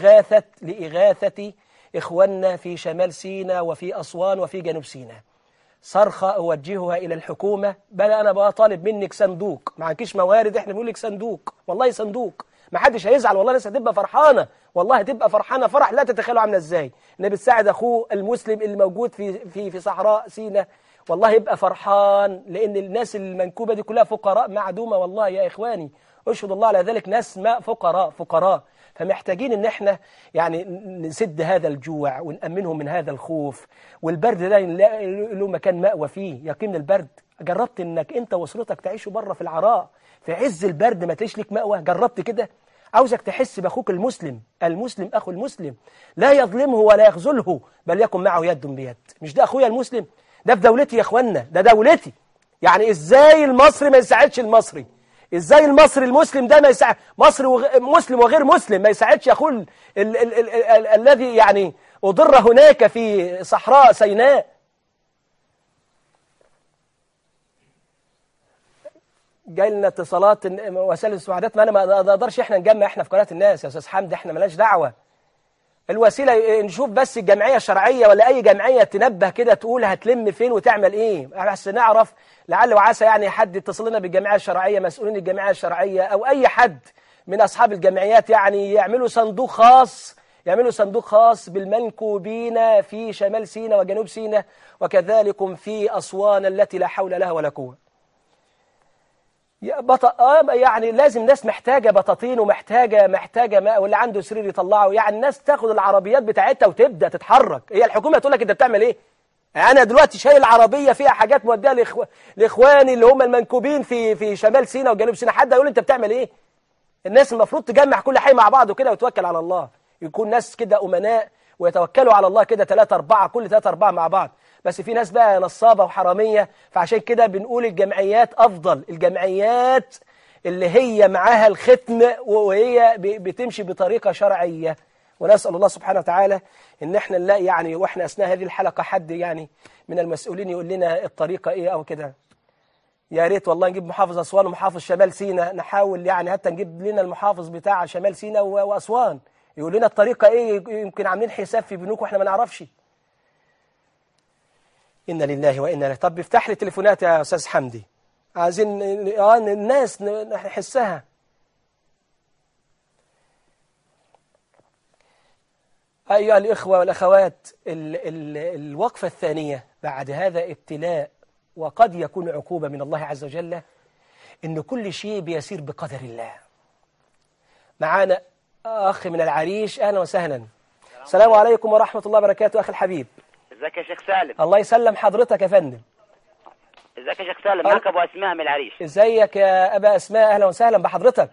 لإغاثة إخواننا في شمال سيناء وفي أسوان وفي جنوب سيناء. صرخة أوجهها إلى الحكومة، بل أنا بقى طالب منك صندوق، ما عندكيش موارد، إحنا بنقول لك صندوق، والله صندوق، ما حدش هيزعل، والله الناس هتبقى فرحانة، والله هتبقى فرحانة فرح لا تتخيلوا عاملة إزاي. إنها بتساعد أخوه المسلم اللي موجود في صحراء سيناء، والله يبقى فرحان، لأن الناس المنكوبة دي كلها فقراء معدومة، والله يا إخواني أشهد الله على ذلك، ناس ما فقراء، فمحتاجين إن احنا يعني نسد هذا الجوع ونأمنهم من هذا الخوف، والبرد ده له مكان مأوى فيه يقيم البرد. جربت إنك أنت وأسرتك تعيشوا بره في العراء في عز البرد ما تلاقيش لك مأوى؟ جربت كده؟ عاوزك تحس بأخوك المسلم أخو المسلم لا يظلمه ولا يخذله، بل يكن معه يد بيد. مش ده أخويا المسلم؟ ده في دولتي يا اخوانا، ده دولتي. يعني ازاي المصري ما يساعدش المصري؟ ازاي المصري المسلم ده ما يساعد مصري مسلم وغير مسلم ما يساعدش اخوه الذي يعني اضر هناك في صحراء سيناء؟ جاي لنا اتصالات وسائل المساعدات، ما نقدرش احنا نجمع، احنا في قناه الناس يا استاذ حمدي، احنا مالناش دعوه. الوسيلة نشوف بس الجمعية الشرعية ولا أي جمعية تنبه كده تقول هتلم فين وتعمل إيه، بس نعرف لعل وعسى يعني حد يتصل لنا بالجمعية الشرعية، مسؤولين الجمعية الشرعية أو أي حد من أصحاب الجمعيات، يعني يعملوا صندوق خاص بالمنكوبين في شمال سيناء وجنوب سيناء، وكذلك في أسوان التي لا حول لها ولا قوة. يعني لازم ناس محتاجة بطاطين ومحتاجة ماء، واللي عنده سرير يطلعه، يعني الناس تاخد العربيات بتاعتها وتبدأ تتحرك. هي الحكومة تقول لك انت بتعمل ايه؟ انا دلوقتي شايل العربية فيها حاجات موديها لاخواني اللي هم المنكوبين في شمال سيناء وجنوب سيناء، حد يقول انت بتعمل ايه؟ الناس المفروض تجمع كل حي مع بعض وكده وتوكل على الله، يكون ناس كده أمناء ويتوكلوا على الله كده 3-4 كل 3-4 مع بعض. بس في ناس بقى نصابة وحرامية، فعشان كده بنقول الجمعيات أفضل، الجمعيات اللي هي معاها الختم وهي بتمشي بطريقة شرعية. ونسأل الله سبحانه وتعالى إن احنا نلاقي يعني وإحنا أثناء هذه الحلقة حد يعني من المسؤولين يقول لنا الطريقة إيه أو كده. يا ريت والله نجيب محافظ أسوان ومحافظ شمال سيناء، نحاول يعني حتى نجيب لنا المحافظ بتاع شمال سيناء وأسوان يقول لنا الطريقة إيه، يمكن عاملين حساب في بنوك وإحنا ما نعرفش. إنا لله وإنا إليه. طب افتح لي التليفونات يا أستاذ حمدي، عايزين الناس نحسها. أيها الإخوة والأخوات، الوقفة الثانية بعد هذا ابتلاء وقد يكون عقوبة من الله عز وجل، إن كل شيء بيسير بقدر الله. معانا أخ من العريش، أهلا وسهلا. السلام عليكم ورحمة الله وبركاته. أخي الحبيب، ازيك يا شيخ سالم؟ الله يسلم حضرتك يا فندم. ازيك يا شيخ سالم؟ معاك ابو اسماء من العريش. ازيك يا ابا اسماء؟ اهلا وسهلا بحضرتك.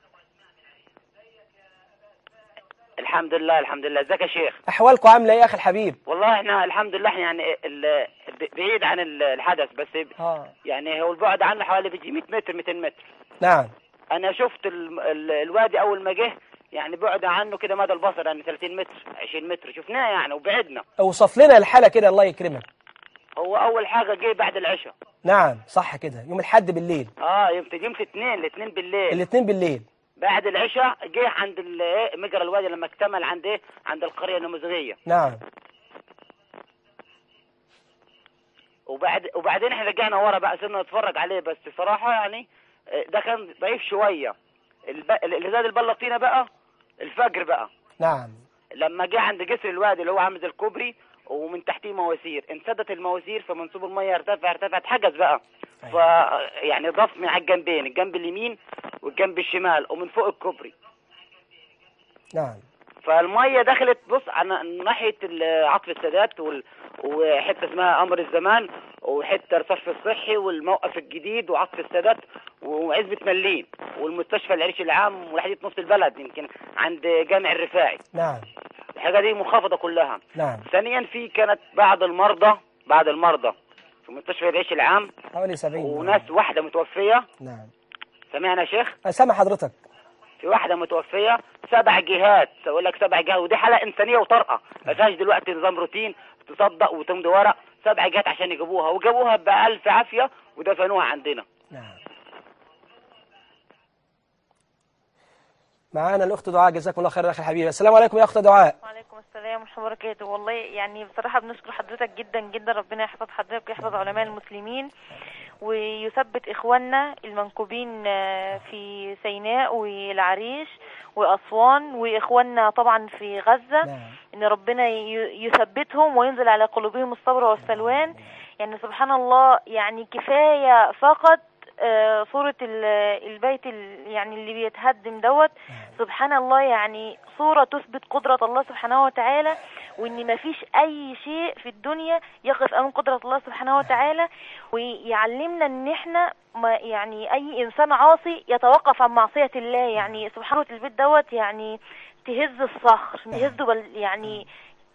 الحمد لله الحمد لله. ازيك يا شيخ؟ احوالكم عامله ايه يا اخي الحبيب؟ والله احنا الحمد لله، احنا يعني بعيد عن الحدث، بس يعني هو البعد عنه حوالي بيجي 100 متر 200 متر. نعم. انا شفت الوادي اول ما جه، يعني بعد عنه كده مدى البصر يعني 30 متر 20 متر شفناه يعني وبعدنا. اوصف لنا الحاله كده الله يكرمك. هو اول حاجه جه بعد العشاء. نعم صح كده، يوم الحد بالليل. يوم الاثنين بالليل. الاثنين بالليل بعد العشاء جه عند مجرى الوادي لما اكتمل عند عند القريه النموذجيه. نعم. وبعدين احنا رجعنا ورا بقى، صرنا نتفرج عليه، بس صراحه يعني ده كان ضعيف شويه. اللي زاد البلطينه بقى الفجر بق. نعم. لما جه عند جسر الوادي اللي هو عامل زي الكوبري ومن تحتيه مواسير، انسدت المواسير فمنسوب الميه ارتفع اتحجز بقى. يعني ضف من على الجنبين، الجنب اليمين والجنب الشمال ومن فوق الكوبري. نعم. فالميه دخلت بص على ناحيه عطف السادات وحته اسمها قمر الزمان وحته الصرف الصحي والموقف الجديد وعطف السادات وعزبه ملين والمستشفى العريش العام ولحد نص البلد يمكن عند جامع الرفاعي. نعم. الحاجه دي منخفضه كلها. نعم. ثانيا كانت بعض المرضى في مستشفى العريش العام حوالي 70 وناس واحده متوفيه. نعم. سمعنا يا شيخ؟ سامع حضرتك. في واحده متوفيه 7 جهات، اقول لك 7 جهات، ودي حاله انسانيه وطارئه ما فيهاش دلوقتي نظام روتين تصدق وتمضي ورق. 7 جهات عشان يجيبوها وجابوها ب1000 عافيه ودفنوها عندنا. نعم. معانا الاخت دعاء، جزاكم الله خير يا اخي الحبيب. السلام عليكم يا اخت دعاء. وعليكم السلام ورحمه الله وبركاته. والله يعني بصراحه بنشكر حضرتك جدا جدا، ربنا يحفظ حضرتك ويحفظ علماء المسلمين ويثبت إخواننا المنكوبين في سيناء والعريش وأسوان وإخواننا طبعا في غزة. إن ربنا يثبتهم وينزل على قلوبهم الصبر والسلوان. يعني سبحان الله، يعني كفاية فقط صورة البيت يعني اللي بيتهدم دوت. سبحان الله، يعني صورة تثبت قدرة الله سبحانه وتعالى، وإن ما فيش أي شيء في الدنيا يقف أمام قدرة الله سبحانه وتعالى. ويعلمنا إن إحنا يعني أي إنسان عاصي يتوقف عن معصية الله. يعني سبحان الله البيت دوت يعني تهز الصخر، تهزه يعني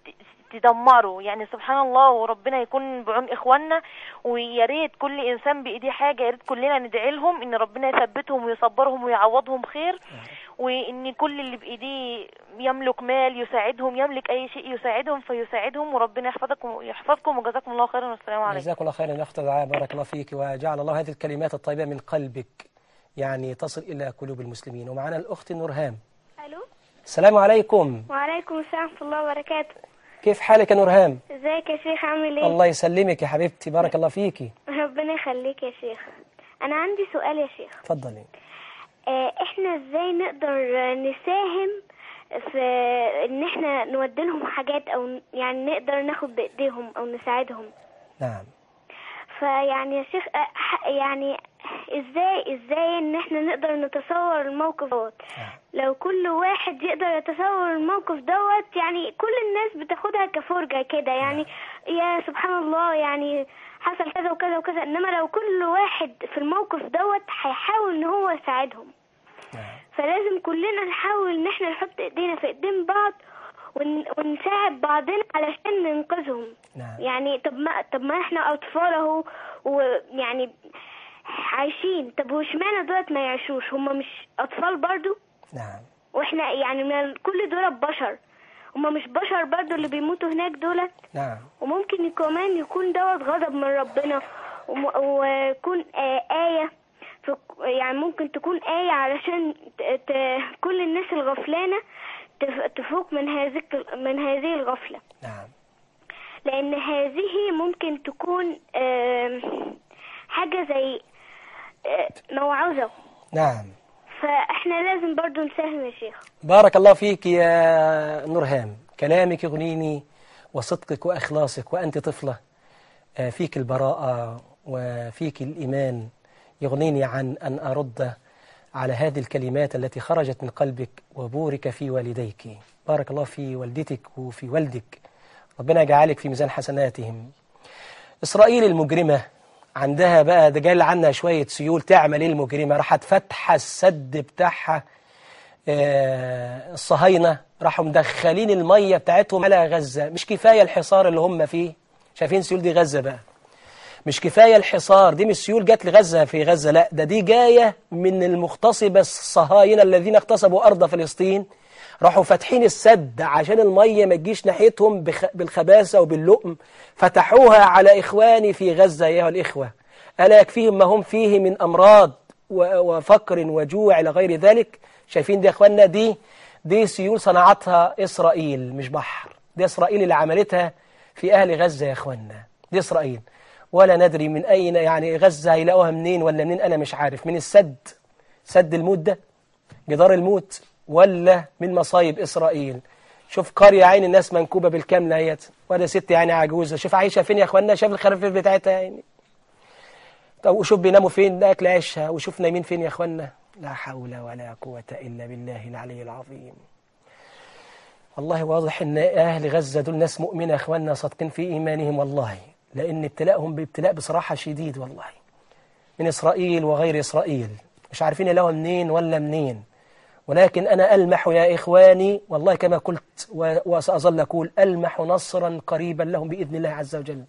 تدمره. يعني سبحان الله، وربنا يكون بعون إخواننا. ويا ريت كل إنسان بإيديه حاجة، يا ريت كلنا ندعي لهم إن ربنا يثبتهم ويصبرهم ويعوضهم خير، وإن كل اللي بإيديه يملك مال يساعدهم، يملك أي شيء يساعدهم فيساعدهم. وربنا يحفظكم وجزاكم الله خيرا والسلام عليكم. جزاكم الله خيرا يا أخت دعاء، بارك الله فيك، وجعل الله هذه الكلمات الطيبة من قلبك يعني تصل إلى قلوب المسلمين. ومعنا الأخت نورهام. ألو. السلام عليكم. وعليكم السلام ورحمة الله وبركاته. كيف حالك يا نورهام؟ ازيك يا شيخ، عامل ايه؟ الله يسلمك يا حبيبتي، بارك الله فيكي. ربنا يخليك يا شيخ. انا عندي سؤال يا شيخ. اتفضلي. احنا ازاي نقدر نساهم في ان احنا نودلهم حاجات او يعني نقدر ناخد بايديهم او نساعدهم؟ نعم. فيعني يا شيخ يعني ازاي ان احنا نقدر نتصور الموقف دوت؟ لو كل واحد يقدر يتصور الموقف دوت، يعني كل الناس بتاخدها كفرجة كده، يعني يا سبحان الله يعني حصل كذا وكذا وكذا. انما لو كل واحد في الموقف دوت هيحاول ان هو يساعدهم، فلازم كلنا نحاول ان احنا نحط ايدينا في ايدين بعض ونساعد بعضنا علشان ننقذهم. يعني طب ما احنا اطفال اهو ويعني عايشين، طب واشمعنى دولت ما يعيشوش؟ هم مش اطفال برضو؟ نعم. واحنا يعني كل دول بشر، هم مش بشر برضو اللي بيموتوا هناك دولت؟ نعم. وممكن كمان يكون دوت غضب من ربنا ويكون آية، يعني ممكن تكون آية علشان كل الناس الغفلانة تفوق من هذه الغفلة. نعم. لأن هذه ممكن تكون حاجة زي موعظة. نعم. فإحنا لازم برضو نساهم يا شيخ. بارك الله فيك يا نورهام، كلامك يغنيني وصدقك وإخلاصك، وأنت طفلة فيك البراءة وفيك الإيمان، يغنيني عن أن أرد على هذه الكلمات التي خرجت من قلبك. وبورك في والديك، بارك الله في والدتك وفي والدك، ربنا يجعلك في ميزان حسناتهم. إسرائيل المجرمة عندها بقى ده جاي عنها شوية سيول، تعمل ايه المجرمة؟ راحت فاتحة السد بتاعها. الصهاينة راحوا مدخلين المية بتاعتهم على غزة. مش كفاية الحصار اللي هم فيه، شايفين سيول دي غزة بقى، مش كفاية الحصار، دي مش سيول جات لغزة في غزة، لا ده دي جاية من المغتصبة الصهاينة الذين اغتصبوا أرض فلسطين. راحوا فاتحين السد عشان المية ما تجيش ناحيتهم بالخباثة وباللؤم، فتحوها على إخواني في غزة أيها الإخوة. ألا يكفيهم ما هم فيه من أمراض وفقر وجوع إلى غير ذلك؟ شايفين دي يا إخواننا؟ دي سيول صنعتها إسرائيل، مش بحر، دي إسرائيل اللي عملتها في أهل غزة يا إخواننا، دي إسرائيل. ولا ندري من أين يعني غزة هيلاقوها منين ولا منين، أنا مش عارف، من السد، سد الموت ده، جدار الموت، ولا من مصايب إسرائيل. شوف قرية عين الناس منكوبة بالكاملة اهيت، ولا ست يعني عجوزة، شوف عايشة فين يا إخواننا، شوف الخرافيف بتاعتها يعني. طب وشوف بيناموا فين أكل عيشها، وشوف نايمين فين يا إخواننا. لا حول ولا قوة إلا بالله العلي العظيم. والله واضح إن أهل غزة دول ناس مؤمنة يا إخواننا، صادقين في إيمانهم والله، لأن ابتلاءهم بابتلاء بصراحة شديد والله، من إسرائيل وغير إسرائيل، مش عارفين يلاقوها منين ولا منين. ولكن أنا ألمح يا إخواني والله كما قلت وسأظل أقول، ألمح نصرا قريبا لهم بإذن الله عز وجل.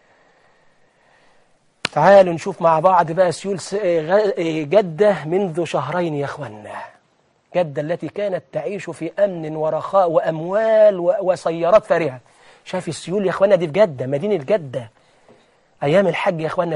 تعالوا نشوف مع بعض بقى سيول جدة منذ شهرين يا إخواننا. جدة التي كانت تعيش في أمن ورخاء وأموال وسيارات فارهة. شايف السيول يا إخواننا دي في جدة، مدينة جدة أيام الحج يا إخواننا.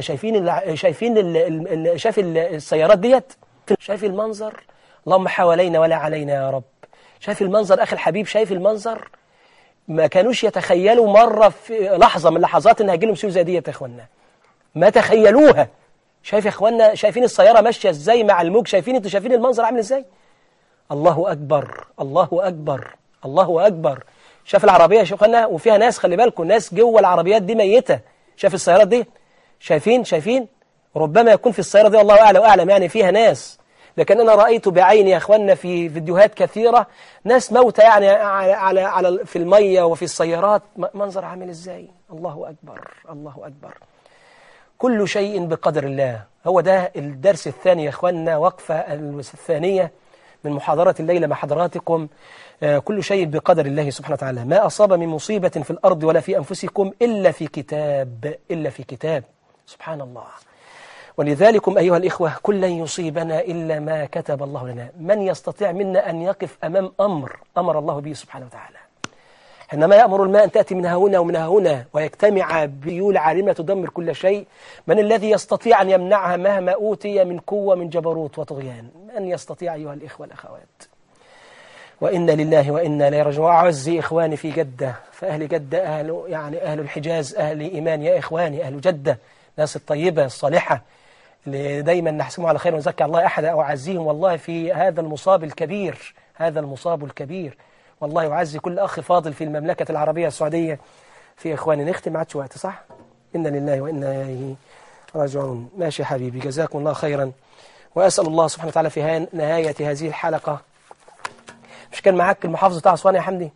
شايف السيارات ديت، شايف المنظر، اللهم حوالينا ولا علينا يا رب. شايف المنظر أخي الحبيب، شايف المنظر. ما كانوش يتخيلوا مرة في لحظة من اللحظات إن هيجي لهم سيول زي ديت يا إخواننا، ما تخيلوها. شايف يا إخواننا، شايفين السيارة ماشية إزاي مع الموج، شايفين أنتوا، شايفين المنظر عامل إزاي؟ الله أكبر الله أكبر الله أكبر. شاف العربية يا إخواننا، وفيها ناس، خلي بالكم، ناس جوه العربيات دي ميتة. شاف السيارات دي، شايفين ربما يكون في السيارة دي الله أعلى وأعلم يعني فيها ناس، لكن أنا رأيت بعيني يا أخوانا في فيديوهات كثيرة ناس موتى يعني على في المية وفي السيارات. منظر عامل إزاي؟ الله أكبر الله أكبر. كل شيء بقدر الله. هو ده الدرس الثاني يا أخوانا، وقفة الثانية من محاضرة الليلة مع حضراتكم. كل شيء بقدر الله سبحانه وتعالى. ما أصاب من مصيبة في الأرض ولا في أنفسكم إلا في كتاب، إلا في كتاب. سبحان الله. ولذلكم أيها الإخوة كل لن يصيبنا إلا ما كتب الله لنا. من يستطيع منا أن يقف أمام أمر الله به سبحانه وتعالى؟ حينما يأمر الماء أن تأتي من هنا ومن هنا ويجتمع بيول عارمة تدمر كل شيء، من الذي يستطيع أن يمنعها مهما أوتي من قوة من جبروت وطغيان؟ من يستطيع أيها الإخوة الأخوات؟ وإنا لله وإنا إليه راجعون. أعزي إخواني في جدة، فأهل جدة أهل الحجاز أهل إيمان يا إخواني، أهل جدة ناس الطيبة الصالحة اللي دايما نحسبهم على خير ونزكي الله أحد. أعزيهم والله في هذا المصاب الكبير، هذا المصاب الكبير والله. أعزي كل أخ فاضل في المملكة العربية السعودية في إخواني. نختم ما عادش وقت صح؟ إنا لله وإنا إليه راجعون. ماشي حبيبي، جزاكم الله خيرا. وأسأل الله سبحانه وتعالى في نهاية هذه الحلقة. مش كان معاك المحافظ بتاع أسوان يا حمدي؟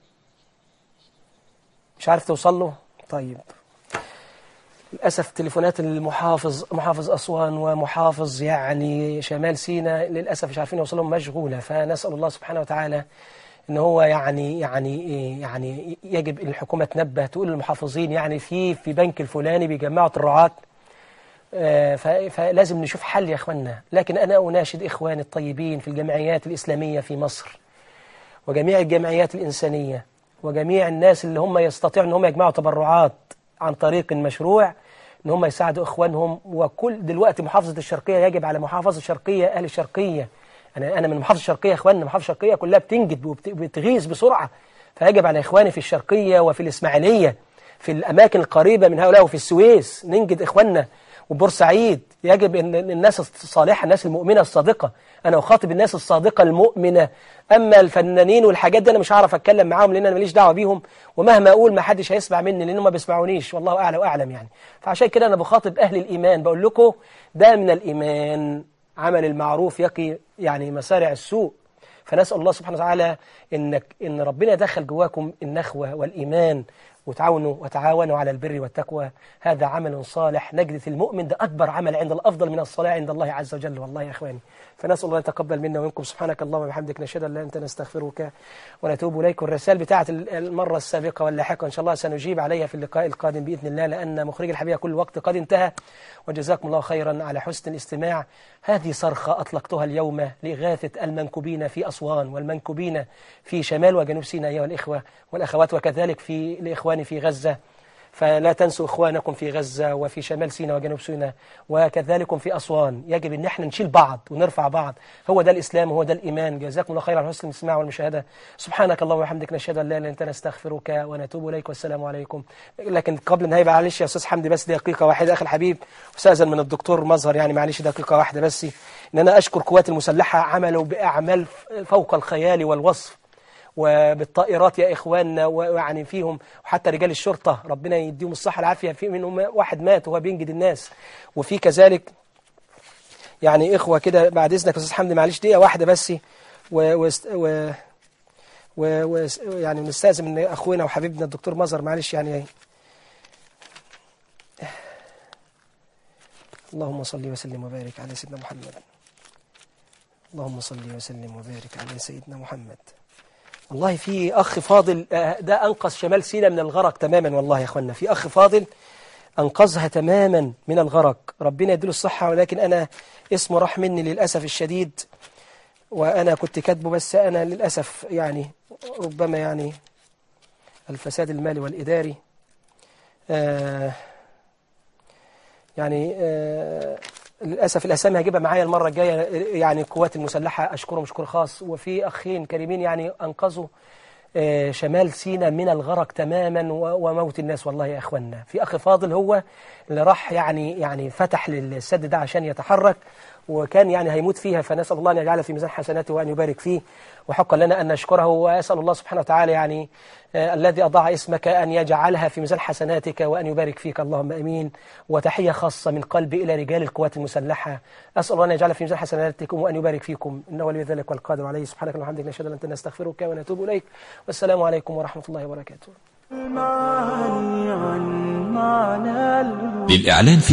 مش عارف توصل له؟ طيب للأسف تليفونات محافظ أسوان ومحافظ يعني شمال سيناء للأسف مش عارفين يوصلهم، مشغولة. فنسأل الله سبحانه وتعالى إن هو يعني يجب الحكومة تنبه، تقول للمحافظين يعني في بنك الفلاني بيجمعوا تبرعات، فلازم نشوف حل يا إخواننا. لكن أنا أناشد إخواني الطيبين في الجمعيات الإسلامية في مصر وجميع الجمعيات الإنسانية وجميع الناس اللي هم يستطيعوا أن هم يجمعوا تبرعات عن طريق المشروع، أن هم يساعدوا إخوانهم. وكل دلوقتي محافظة الشرقية يجب على محافظة الشرقية، أهل الشرقية، أنا من محافظة الشرقية إخواننا، محافظة الشرقية كلها بتنجد وبتغيث بسرعة، فيجب على إخواني في الشرقية وفي الإسماعيلية في الأماكن القريبة من هؤلاء وفي السويس ننجد إخواننا، وبورسعيد يجب أن الناس الصالحة الناس المؤمنة الصادقة، أنا أخاطب الناس الصادقة المؤمنة. أما الفنانين والحاجات دي أنا مش هعرف أتكلم معاهم لأن أنا ماليش دعوة بيهم، ومهما أقول ما حدش هيسمع مني لأنهم ما بيسمعونيش، والله أعلى وأعلم يعني. فعشان كده أنا بخاطب أهل الإيمان، بقول لكم ده من الإيمان، عمل المعروف يقي يعني مسارع السوء. فنسأل الله سبحانه وتعالى إن ربنا يدخل جواكم النخوة والإيمان وتعاونوا على البر والتقوى، هذا عمل صالح نجدة المؤمن، ده أكبر عمل عند الأفضل من الصلاة عند الله عز وجل والله يا إخواني. فنسأل الله يتقبل منا ومنكم. سبحانك اللهم وبحمدك، نشهد أن لا إله إلا أنت، نستغفرك ونتوب إليك. والرسائل بتاعة المرة السابقة واللاحقة إن شاء الله سنجيب عليها في اللقاء القادم بإذن الله، لأن مخرج الحبيبة كل وقت قد انتهى. وجزاكم الله خيرا على حسن الاستماع. هذه صرخة أطلقتها اليوم لإغاثة المنكوبين في أسوان والمنكوبين في شمال وجنوب سيناء أيها الإخوة والأخوات، وكذلك في الإخوان في غزة. فلا تنسوا إخوانكم في غزة وفي شمال سيناء وجنوب سيناء وكذلك في أسوان. يجب أن احنا نشيل بعض ونرفع بعض، هو ده الإسلام وهو ده الإيمان. جزاكم الله خير على حسن الاستماع والمشاهدة. سبحانك اللهم وبحمدك، نشهد أن لا إله إلا أنت، نستغفرك ونتوب إليك، والسلام عليكم. لكن قبل النهاية معلش يا أستاذ حمدي بس دقيقة واحدة أخي الحبيب، وسأذن من الدكتور مظهر يعني معلش دقيقة واحدة بس، إن أنا أشكر قوات المسلحة، عملوا بأعمال فوق الخيال والوصف، وبالطائرات يا إخواننا، ويعني فيهم وحتى رجال الشرطة ربنا يديهم الصحة والعافية، في منهم واحد مات وهو بينجد الناس. وفي كذلك يعني إخوة كده بعد إذنك يا أستاذ حمدي معلش دقيقة واحدة بس، يعني نستأذن من أخونا وحبيبنا الدكتور مظهر معلش يعني. اللهم صل وسلم وبارك على سيدنا محمد. اللهم صل وسلم وبارك على سيدنا محمد. والله في أخ فاضل ده أنقذ شمال سيناء من الغرق تماما، والله يا أخوانا في أخ فاضل أنقذها تماما من الغرق، ربنا يديله الصحة. ولكن أنا اسمه راح مني للأسف الشديد، وأنا كنت كاتبه، بس أنا للأسف يعني ربما يعني الفساد المالي والإداري للأسف الأسامي هجيبها معايا المرة الجاية. يعني القوات المسلحة أشكرهم شكر خاص، وفي أخين كريمين يعني أنقذوا شمال سيناء من الغرق تماما وموت الناس. والله يا أخوانا في أخ فاضل هو اللي راح يعني فتح للسد ده عشان يتحرك، وكان يعني هيموت فيها، فنسأل الله أن يجعله في ميزان حسناته وأن يبارك فيه، وحقا لنا أن نشكره. وأسأل الله سبحانه وتعالى يعني الذي أضاع اسمك أن يجعلها في ميزان حسناتك وأن يبارك فيك، اللهم أمين. وتحية خاصة من قلبي إلى رجال القوات المسلحة، أسأل الله أن يجعلها في ميزان حسناتكم وأن يبارك فيكم، إنه ولي ذلك والقادر عليه. سبحانك اللهم وبحمدك، نشهد أن لا إله إلا أنت، نستغفرك ونتوب إليك، والسلام عليكم ورحمة الله وبركاته. للإعلان في